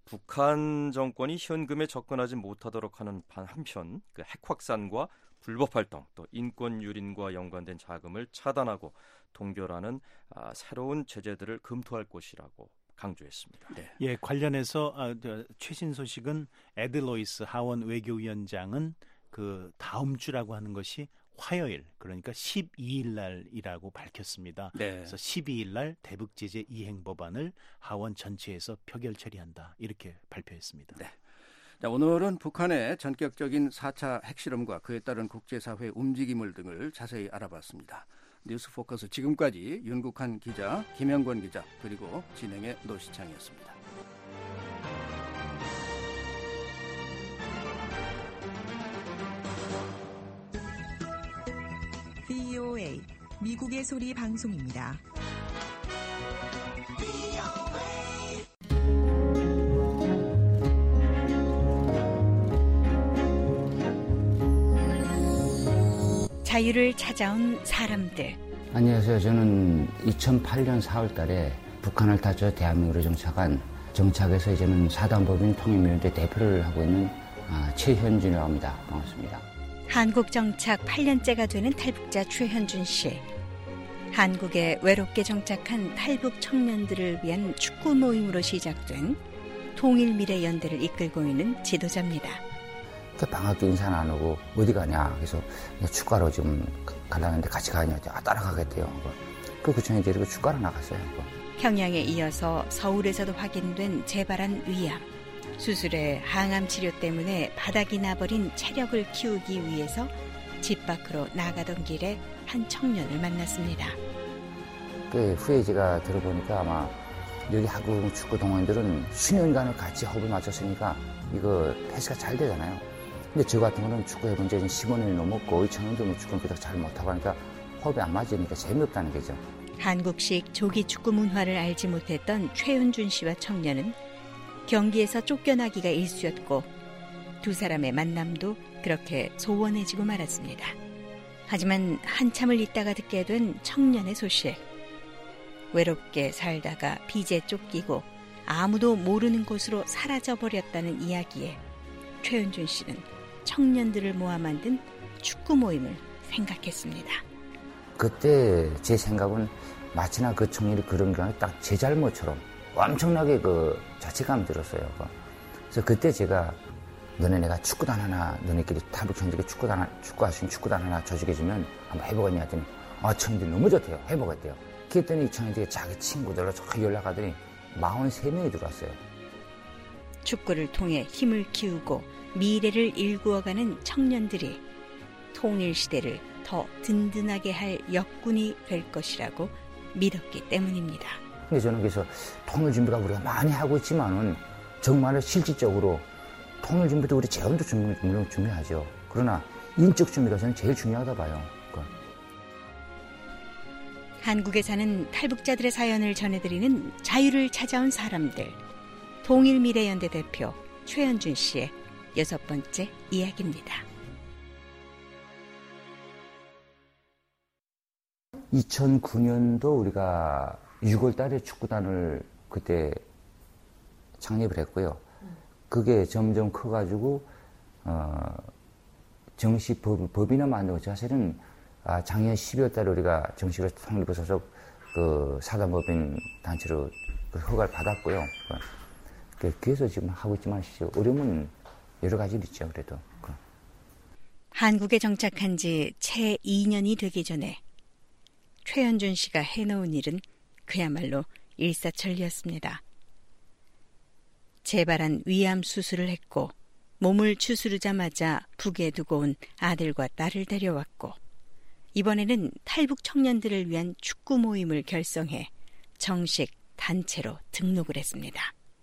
Speaker 10: 북한 정권이 현금에 접근하지 못하도록 하는 한편 그 핵 확산과 불법 활동 또 인권 유린과 연관된 자금을 차단하고 동결하는 아, 새로운 제재들을 검토할 것이라고 강조했습니다.
Speaker 7: 네.
Speaker 9: 예, 관련해서 아, 최신 소식은 에드 로이스 하원 외교위원장은 그 다음 주라고 하는 것이 화요일, 그러니까 십이 일 날이라고 밝혔습니다.
Speaker 7: 네.
Speaker 9: 그래서 십이 일 날 대북 제재 이행 법안을 하원 전체에서 표결 처리한다. 이렇게 발표했습니다.
Speaker 7: 네. 자, 오늘은 북한의 전격적인 사 차 핵실험과 그에 따른 국제사회 움직임을 등을 자세히 알아봤습니다. 뉴스 포커스 지금까지 윤국한 기자, 김영권 기자, 그리고 진행의 노시창이었습니다.
Speaker 14: 브이오에이 미국의 소리 방송입니다.
Speaker 2: 브이오에이
Speaker 14: 자유를 찾아온 사람들.
Speaker 15: 안녕하세요. 저는 이천팔 년 사월 달에 북한을 타쳐 대한민국으로 정착한 정착에서 이제는 사단법인 통일위원회 대표를 하고 있는 최현준이라고 합니다. 반갑습니다.
Speaker 14: 한국 정착 팔 년째가 되는 탈북자 최현준 씨. 한국에 외롭게 정착한 탈북 청년들을 위한 축구 모임으로 시작된 통일미래연대를 이끌고 있는 지도자입니다.
Speaker 15: 방학 때 인사 안 하고 어디 가냐. 그래서 축구하러 지금 가려는데 같이 가냐. 아, 따라가겠대요. 그 구청에 데리고 축구하러 나갔어요.
Speaker 14: 평양에 이어서 서울에서도 확인된 재발한 위암. 수술에 항암 치료 때문에 바닥이 나버린 체력을 키우기 위해서 집 밖으로 나가던 길에 한 청년을 만났습니다.
Speaker 15: 그 후에 제가 들어보니까 아마 여기 한국 축구 동호인들은 수년간을 같이 호흡을 맞췄으니까 이거 패스가 잘 되잖아요. 근데 저 같은 거는 축구 해본 지 십오 년이 넘었고 이 청년들은 축구는 그닥 잘 못하고 하니까 호흡이 안 맞으니까 재미없다는 거죠.
Speaker 14: 한국식 조기 축구 문화를 알지 못했던 최현준 씨와 청년은 경기에서 쫓겨나기가 일쑤였고 두 사람의 만남도 그렇게 소원해지고 말았습니다. 하지만 한참을 있다가 듣게 된 청년의 소식. 외롭게 살다가 빚에 쫓기고 아무도 모르는 곳으로 사라져버렸다는 이야기에 최현준 씨는 청년들을 모아 만든 축구 모임을 생각했습니다.
Speaker 15: 그때 제 생각은 마치나 그 청년이 그런 게 딱 제 잘못처럼 엄청나게 그 자책감이 들었어요. 그래서 그때 제가 너네 내가 축구단 하나, 너네끼리 탈북 청년들이 축구단 하나, 축구할 수 있는 축구단 하나 조직해주면 한번 해보겠냐 했더니 아, 청년들이 너무 좋대요. 해보겠대요. 그랬더니 이 청년들이 자기 친구들로 쫙 연락하더니 사십삼 명이 들어왔어요.
Speaker 14: 축구를 통해 힘을 키우고 미래를 일구어가는 청년들이 통일시대를 더 든든하게 할 역군이 될 것이라고 믿었기 때문입니다.
Speaker 15: 근데 저는 그래서 통일 준비가 우리가 많이 하고 있지만은 정말 실질적으로 통일 준비도 우리 재원도 준비, 물론 중요하죠. 그러나 인적 준비가 저는 제일 중요하다 봐요. 그건.
Speaker 14: 한국에 사는 탈북자들의 사연을 전해드리는 자유를 찾아온 사람들. 통일미래연대 대표 최현준 씨의 여섯 번째 이야기입니다.
Speaker 15: 이천구 년도 우리가 유월 달에 축구단을 그때 창립을 했고요. 그게 점점 커가지고 어, 정식 법, 법인을 만들고 사실은 아, 작년 십이월 달에 우리가 정식으로 창립을 해서 그 사단법인 단체로 그 허가를 받았고요. 그래서 지금 하고 있지만 어려움은 여러 가지 있죠. 그래도.
Speaker 14: 한국에 정착한 지 채 이 년이 되기 전에 최현준 씨가 해놓은 일은 그야말로 일사천리였습니다. 재발한 위암 수술을 했고 몸을 추스르자마자 북에 두고 온 아들과 딸을 데려왔고 이번에는 탈북 청년들을 위한 축구 모임을 결성해 정식 단체로 등록을 했습니다.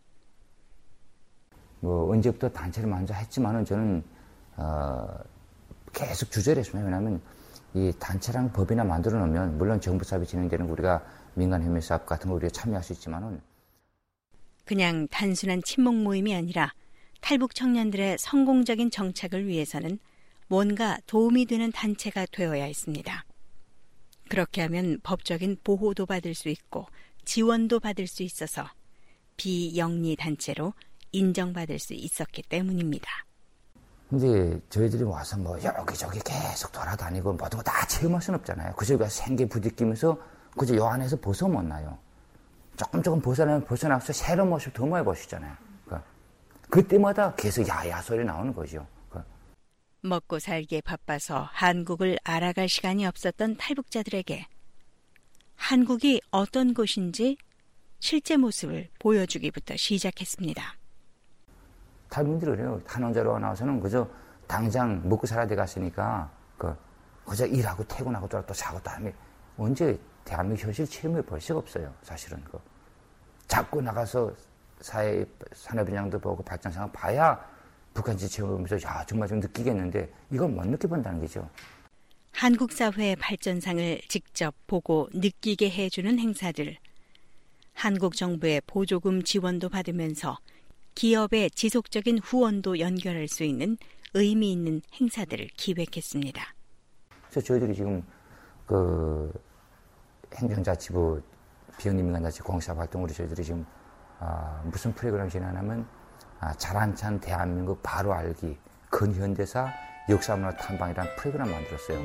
Speaker 15: 뭐 언제부터 단체를 먼저 했지만은 저는 어, 계속 주저했습니다. 왜냐하면 이 단체랑 법이나 만들어 놓으면 물론 정부 사업이 진행되는 우리가 민간 협력 사업 같은 거 우리가 참여할 수 있지만은
Speaker 14: 그냥 단순한 친목 모임이 아니라 탈북 청년들의 성공적인 정착을 위해서는 뭔가 도움이 되는 단체가 되어야 했습니다. 그렇게 하면 법적인 보호도 받을 수 있고 지원도 받을 수 있어서 비영리 단체로 인정받을 수 있었기 때문입니다.
Speaker 15: 근데 저희들이 와서 뭐 여기저기 계속 돌아다니고 모든 거 다 체험할 수는 없잖아요. 그저 우리가 생계 부딪히면서 그저 요 안에서 벗어 못 나요. 조금 조금 벗어나면 벗어나서 새로운 모습 더 많이 보시잖아요. 그러니까 그때마다 계속 야야 소리 나오는 거죠. 그러니까
Speaker 14: 먹고 살기에 바빠서 한국을 알아갈 시간이 없었던 탈북자들에게 한국이 어떤 곳인지 실제 모습을 보여주기부터 시작했습니다.
Speaker 15: 탈북민들이 그래요. 탄원자로 나와서는 그저 당장 먹고 살아야 돼 갔으니까 그 그저 일하고 퇴근하고 또 자고 또 하면 언제 대한민국 현실 체험해 볼 수가 없어요. 사실은 그 자꾸 나가서 사회 산업인양도 보고 발전 상황 봐야 북한지 체험하면서 야 정말 좀 느끼겠는데 이건 못 느껴본다는 거죠.
Speaker 14: 한국 사회의 발전상을 직접 보고 느끼게 해주는 행사들. 한국 정부의 보조금 지원도 받으면서 기업의 지속적인 후원도 연결할 수 있는 의미 있는 행사들을 기획했습니다.
Speaker 15: 그래서 저희들이 지금 그 행정자치부 비영리민간자치 공사 활동으로 저희들이 지금 아, 무슨 프로그램을 진행하냐면 아, 자랑찬 대한민국 바로 알기 근현대사 역사문화 탐방이라는 프로그램을 만들었어요.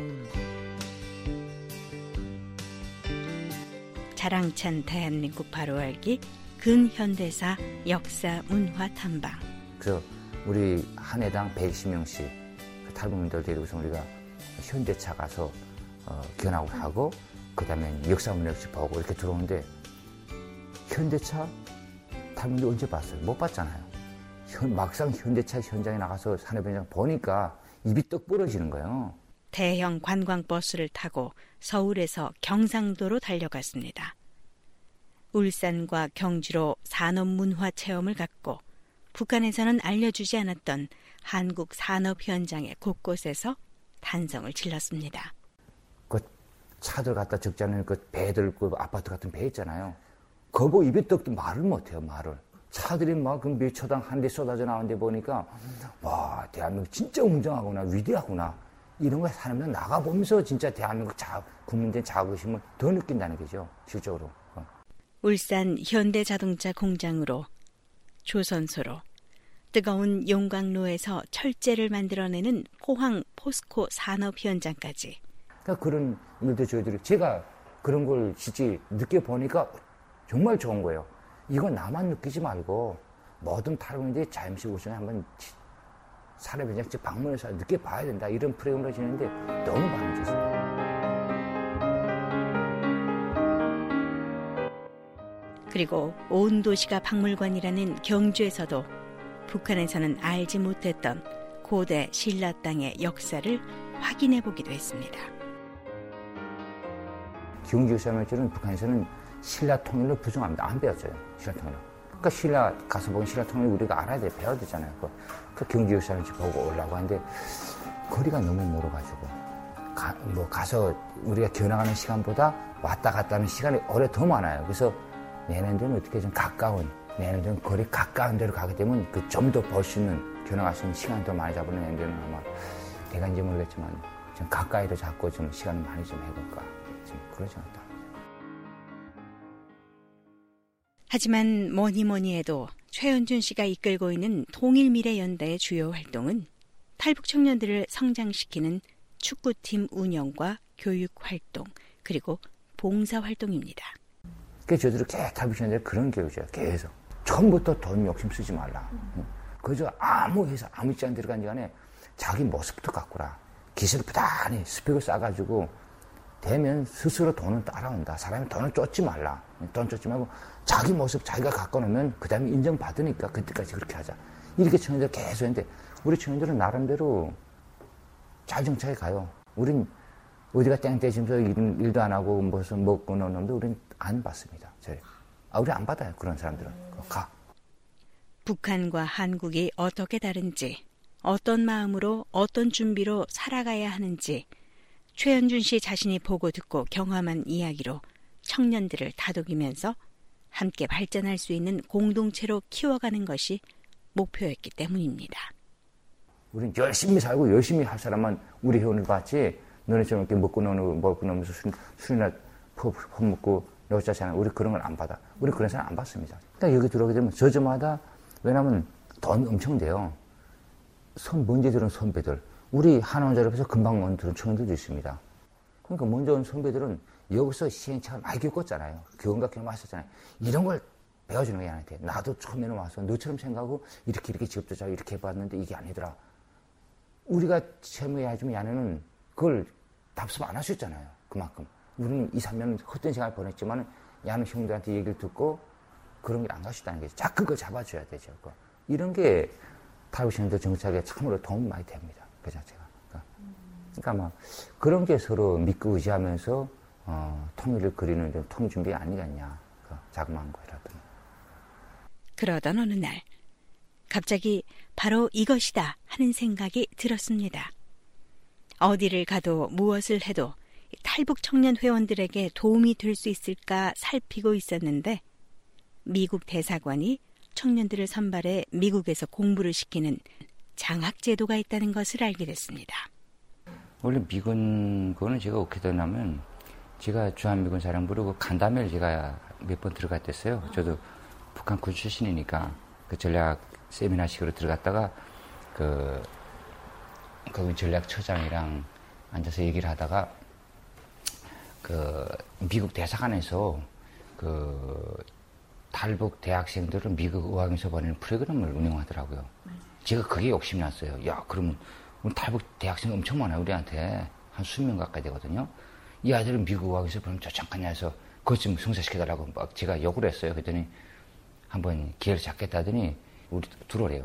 Speaker 14: 자랑찬 대한민국 바로 알기 근현대사 역사 문화 탐방.
Speaker 15: 그래서 우리 한 해당 백이십 명씩 그 탈북민들 데리고서 우리가 현대차 가서 어, 견학을 하고 그 다음에 역사문화 역시 보고 이렇게 들어오는데 현대차 탈북민들 언제 봤어요? 못 봤잖아요. 현, 막상 현대차 현장에 나가서 산업 현장 보니까 입이 떡 부러지는 거예요.
Speaker 14: 대형 관광버스를 타고 서울에서 경상도로 달려갔습니다. 울산과 경주로 산업문화 체험을 갖고 북한에서는 알려주지 않았던 한국 산업 현장의 곳곳에서 탄성을 질렀습니다.
Speaker 15: 그 차들 갖다 적잖아요. 그 배들, 그 아파트 같은 배 있잖아요. 거보 입에 떡도 말을 못해요, 말을. 차들이 막 그 몇 초당 한 대 쏟아져 나오는데 보니까 와, 대한민국 진짜 웅장하구나, 위대하구나. 이런 거에 사람들 나가보면서 진짜 대한민국 자, 국민들의 자부심을 더 느낀다는 거죠, 실적으로.
Speaker 14: 울산 현대자동차 공장으로, 조선소로, 뜨거운 용광로에서 철제를 만들어내는 포항 포스코 산업 현장까지.
Speaker 15: 그러니까 그런 일도 저희들이 제가 그런 걸 진짜 느껴보니까 정말 좋은 거예요. 이거 나만 느끼지 말고 모든 탈북민들이 자임시 우선에 한번 산업 현장 즉 방문해서 느껴봐야 된다. 이런 프로그램을 지냈는데 너무 반응이 좋습니다.
Speaker 14: 그리고 온 도시가 박물관이라는 경주에서도 북한에서는 알지 못했던 고대 신라 땅의 역사를 확인해 보기도 했습니다.
Speaker 15: 경주시험에서는 북한에서는 신라 통일을 부정합니다. 안 배웠어요. 신라 통일을. 그러니까 신라 가서 보면 신라 통일 우리가 알아야 돼, 배워야 되잖아요. 그, 그 경주시험을 보고 오려고 하는데 거리가 너무 멀어가지고 가, 뭐 가서 우리가 견학하는 시간보다 왔다 갔다 하는 시간이 오래 더 많아요. 그래서 내년도는 어떻게 좀 가까운, 내년도는 거리 가까운 데로 가게 되면 그 좀 더 볼 수 있는, 견학할 수 있는 시간이 더 많이 잡으면 내년도는 아마 대간지 모르겠지만 좀 가까이도 잡고 좀 시간을 많이 좀 해볼까. 좀 그러지 않다.
Speaker 14: 하지만 뭐니 뭐니 해도 최은준 씨가 이끌고 있는 통일미래연대의 주요 활동은 탈북 청년들을 성장시키는 축구팀 운영과 교육활동, 그리고 봉사활동입니다.
Speaker 15: 그래서 저들이 계속 탈북청년들 그런 교육이죠. 계속. 처음부터 돈 욕심 쓰지 말라. 그저 아무 회사, 아무 직장 들어간 시간에 자기 모습부터 가꾸라. 기술 부단히 스펙을 쌓아가지고 되면 스스로 돈은 따라온다. 사람이 돈을 쫓지 말라. 돈 쫓지 말고 자기 모습 자기가 갖고 놓으면 그 다음에 인정받으니까 그때까지 그렇게 하자. 이렇게 청년들 계속 했는데 우리 청년들은 나름대로 잘 정착해 가요. 우린 어디가 땡땡이면서 일, 일도 안 하고 무슨 먹고 노는 놈도 우린 안 받습니다. 저희. 아, 우리 안 받아요. 그런 사람들은. 가.
Speaker 14: 북한과 한국이 어떻게 다른지, 어떤 마음으로 어떤 준비로 살아가야 하는지 최은준 씨 자신이 보고 듣고 경험한 이야기로 청년들을 다독이면서 함께 발전할 수 있는 공동체로 키워가는 것이 목표였기 때문입니다.
Speaker 15: 우린 열심히 살고 열심히 할 사람만 우리 회원을 받지 너네처럼 이렇게 먹고 노는, 먹고 노면서 술, 술이나 퍼, 퍼 먹고 여자잖아. 우리 그런 걸 안 받아. 우리 그런 사람 안 받습니다. 그러니까 여기 들어오게 되면 저저마다 왜냐면 돈 엄청 돼요. 선, 먼저 들은 선배들. 우리 한원자립에서 금방 온 들은 청년들도 있습니다. 그러니까 먼저 온 선배들은 여기서 시행착오를 많이 겪었잖아요. 교훈과 경험 하셨잖아요. 이런 걸 배워주는 게 나한테. 나도 처음에는 와서 너처럼 생각하고 이렇게 이렇게 직업도 잘 이렇게 해봤는데 이게 아니더라. 우리가 체험해야지만 야네는 그걸 답습 안 하셨잖아요. 그만큼. 우리는 이, 삼 년 헛된 시간을 보냈지만 야는 형들한테 얘기를 듣고 그런 게 안 가셨다는 거죠. 자꾸 그걸 잡아줘야 되죠. 그거. 이런 게 탈북청년들 정착에 참으로 도움이 많이 됩니다. 그 자체가. 그러니까, 그러니까 막 그런 게 서로 믿고 의지하면서 어, 통일을 그리는 좀 통일 준비 아니겠냐. 그 자그마한 거라도.
Speaker 14: 그러던 어느 날 갑자기 바로 이것이다 하는 생각이 들었습니다. 어디를 가도 무엇을 해도 탈북 청년 회원들에게 도움이 될 수 있을까 살피고 있었는데 미국 대사관이 청년들을 선발해 미국에서 공부를 시키는 장학제도가 있다는 것을 알게 됐습니다.
Speaker 15: 원래 미군 거는 제가 어떻게 됐냐면 제가 주한미군 사령부로 그 간담회를 제가 몇 번 들어갔댔어요. 저도 북한 군 출신이니까 그 전략 세미나식으로 들어갔다가 그 거기 전략처장이랑 앉아서 얘기를 하다가 그 미국 대사관에서 그 탈북 대학생들을 미국 어학연수 보내는 프로그램을 운영하더라고요. 제가 그게 욕심이 났어요. 야, 그러면 우리 탈북 대학생 엄청 많아요. 우리한테 한 수십 명 가까이 되거든요. 이 아이들은 미국 어학연수 보내면 좋지 않겠냐 해서 그것 좀 성사시켜달라고 막 제가 욕을 했어요. 그랬더니 한번 기회를 잡겠다 하더니 우리 들어오래요.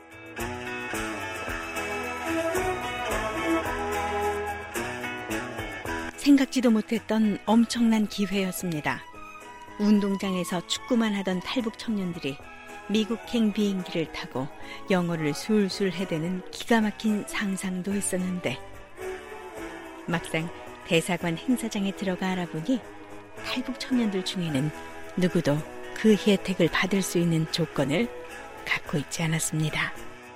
Speaker 14: 생각지도 못했던 엄청난 기회였습니다. 운동장에서 축구만 하던 탈북 청년들이 미국행 비행기를 타고 영어를 술술 해대는 기가 막힌 상상도 했었는데 막상 대사관 행사장에 들어가 알아보니 탈북 청년들 중에는 누구도 그 혜택을 받을 수 있는 조건을 갖고 있지 않았습니다.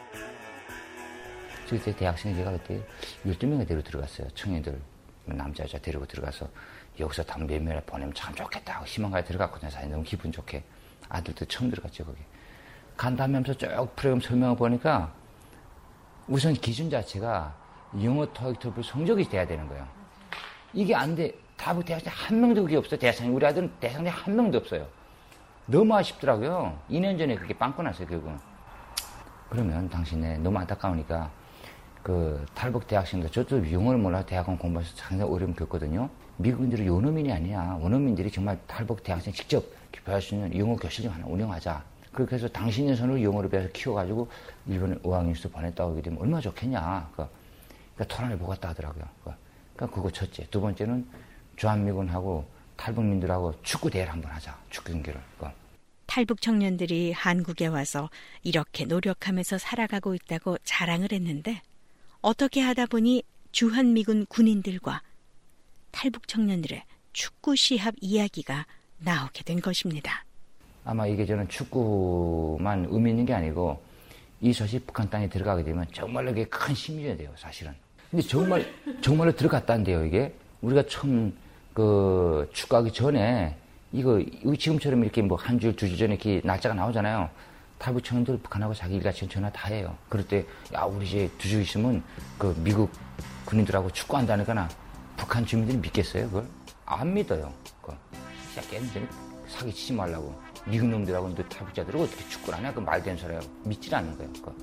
Speaker 15: 그때 대학생 제가 그때 열두 명이 데리고 들어갔어요. 청년들 남자 여자 데리고 들어가서 여기서 당 몇 명을 보내면 참 좋겠다 하고 희망가에 들어갔거든요. 사실 너무 기분 좋게. 아들도 처음 들어갔죠 거기. 간담회하면서 쭉 프로그램 설명을 보니까 우선 기준 자체가 영어 토익 토플 성적이 돼야 되는 거예요. 이게 안 돼. 다부 대학생 한 명도 그게 없어요. 대상이 우리 아들은 대상이 한 명도 없어요. 너무 아쉽더라고요. 이 년 전에 그게 빵꾸 났어요 결국은. 그러면 당신네 너무 안타까우니까 그 탈북 대학생들 저도 영어를 몰라 대학원 공부해서 상당히 어려움 겪거든요. 미국인들은 원어민이 아니야. 원어민들이 정말 탈북 대학생 직접 배울 수 있는 영어 교실 좀 하나 운영하자. 그렇게 해서 당신의 손으로 영어를 배워서 키워가지고 일본에 어학연수 보냈다고 하게 되면 얼마나 좋겠냐. 그러니까 토론을 보겠다 하더라고요. 그러니까 그거 첫째. 두 번째는 주한미군하고 탈북민들하고 축구 대회를 한번 하자. 축구 경기를.
Speaker 14: 탈북 청년들이 한국에 와서 이렇게 노력하면서 살아가고 있다고 자랑을 했는데 어떻게 하다 보니 주한미군 군인들과 탈북 청년들의 축구 시합 이야기가 나오게 된 것입니다.
Speaker 15: 아마 이게 저는 축구만 의미 있는 게 아니고 이 소식 북한 땅에 들어가게 되면 정말로 이게 큰 심리가 돼요, 사실은. 근데 정말, 정말로 들어갔다는데요, 이게. 우리가 처음 그 축구하기 전에 이거, 이거 지금처럼 이렇게 뭐 한 줄, 두 줄 전에 이렇게 날짜가 나오잖아요. 탈북 청년들 북한하고 자기 일가ችን 전화 다 해요. 그럴 때, 야, 우리 이제 두 줄 있으면 그 미국 군인들하고 축구한다니까 북한 주민들이 믿겠어요, 그걸? 안 믿어요, 그걸. 진짜 깨는 전에 사기치지 말라고. 미국 놈들하고 너 탈북자들하고 어떻게 축구를 하냐? 그 말도 안 소리야. 믿질 않는 거예요, 그거.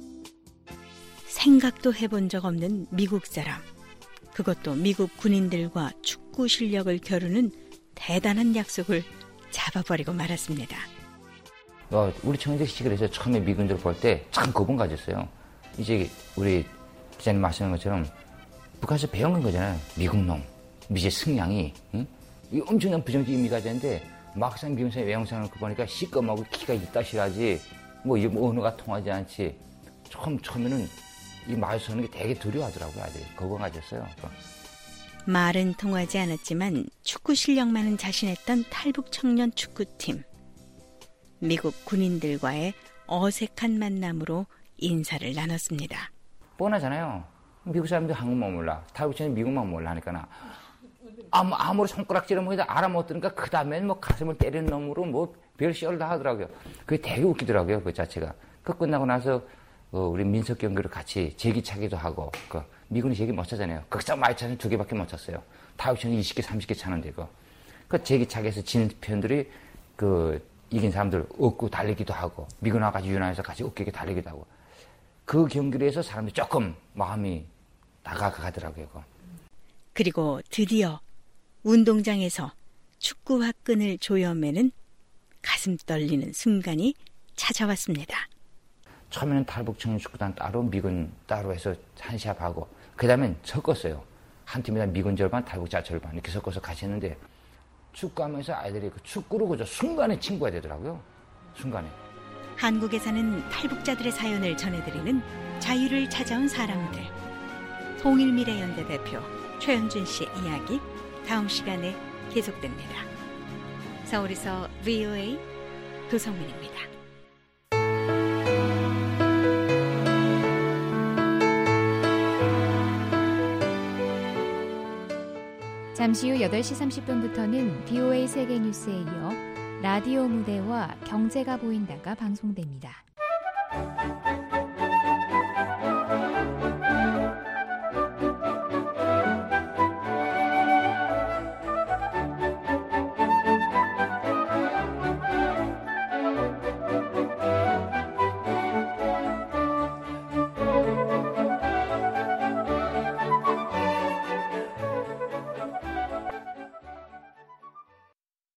Speaker 14: 생각도 해본 적 없는 미국 사람. 그것도 미국 군인들과 축구 실력을 겨루는 대단한 약속을 잡아버리고 말았습니다.
Speaker 15: 어, 우리 청년들이 그래서 처음에 미군들 볼 때 참 겁은 가졌어요. 이제 우리 기자님 말씀하신 것처럼 북한에서 배운 거잖아요. 미국 놈, 미제 승량이. 응? 이 엄청난 부정적 의미가 있는데 막상 미군사의 외형상을 보니까 시꺼멓고 키가 이따시라지 뭐, 뭐 언어가 통하지 않지. 처음 처음에는 이 마주서는 게 되게 두려워하더라고요. 아들이 겁은 가졌어요.
Speaker 14: 말은 통하지 않았지만 축구 실력만은 자신했던 탈북 청년 축구팀. 미국 군인들과의 어색한 만남으로 인사를 나눴습니다.
Speaker 15: 뻔하잖아요. 미국 사람들 한국만 몰라. 탈북 청년 미국만 몰라 하니까 아무, 아무리 손가락질을 해도 알아못들으니까 그 다음엔 뭐 가슴을 때리는 놈으로 뭐 별 시험을 다 하더라고요. 그게 되게 웃기더라고요. 그 자체가. 그 끝나고 나서 어, 우리 민석 경기를 같이 제기차기도 하고 그 미군이 제기 못 차잖아요. 거기서 많이 차는 두 개밖에 못 찼어요. 탈북 청년 이십 개, 삼십 개 차는데 그. 그 제기차기에서 지는 편들이 그 이긴 사람들 얻고 달리기도 하고 미군하고 같이 유난해서 같이 웃기게 달리기도 하고 그 경기를 해서 사람들이 조금 마음이 다가가더라고요. 그거.
Speaker 14: 그리고 드디어 운동장에서 축구 화끈을 조여매는 가슴 떨리는 순간이 찾아왔습니다.
Speaker 15: 처음에는 탈북 청년 축구단 따로 미군 따로 해서 한 시합하고 그 다음엔 섞었어요. 한 팀이랑 미군 절반 탈북자 절반 이렇게 섞어서 같이 했는데 축구하면서 아이들이 그 축구로 그저 순간에 친구가 되더라고요. 순간에.
Speaker 14: 한국에 사는 탈북자들의 사연을 전해드리는 자유를 찾아온 사람들. 통일미래연대 대표 최현준 씨의 이야기 다음 시간에 계속됩니다. 서울에서 브이오에이 도성민입니다.
Speaker 5: 잠시 후 여덟 시 삼십 분부터는 비오에이 세계뉴스에 이어 라디오 무대와 경제가 보인다가 방송됩니다.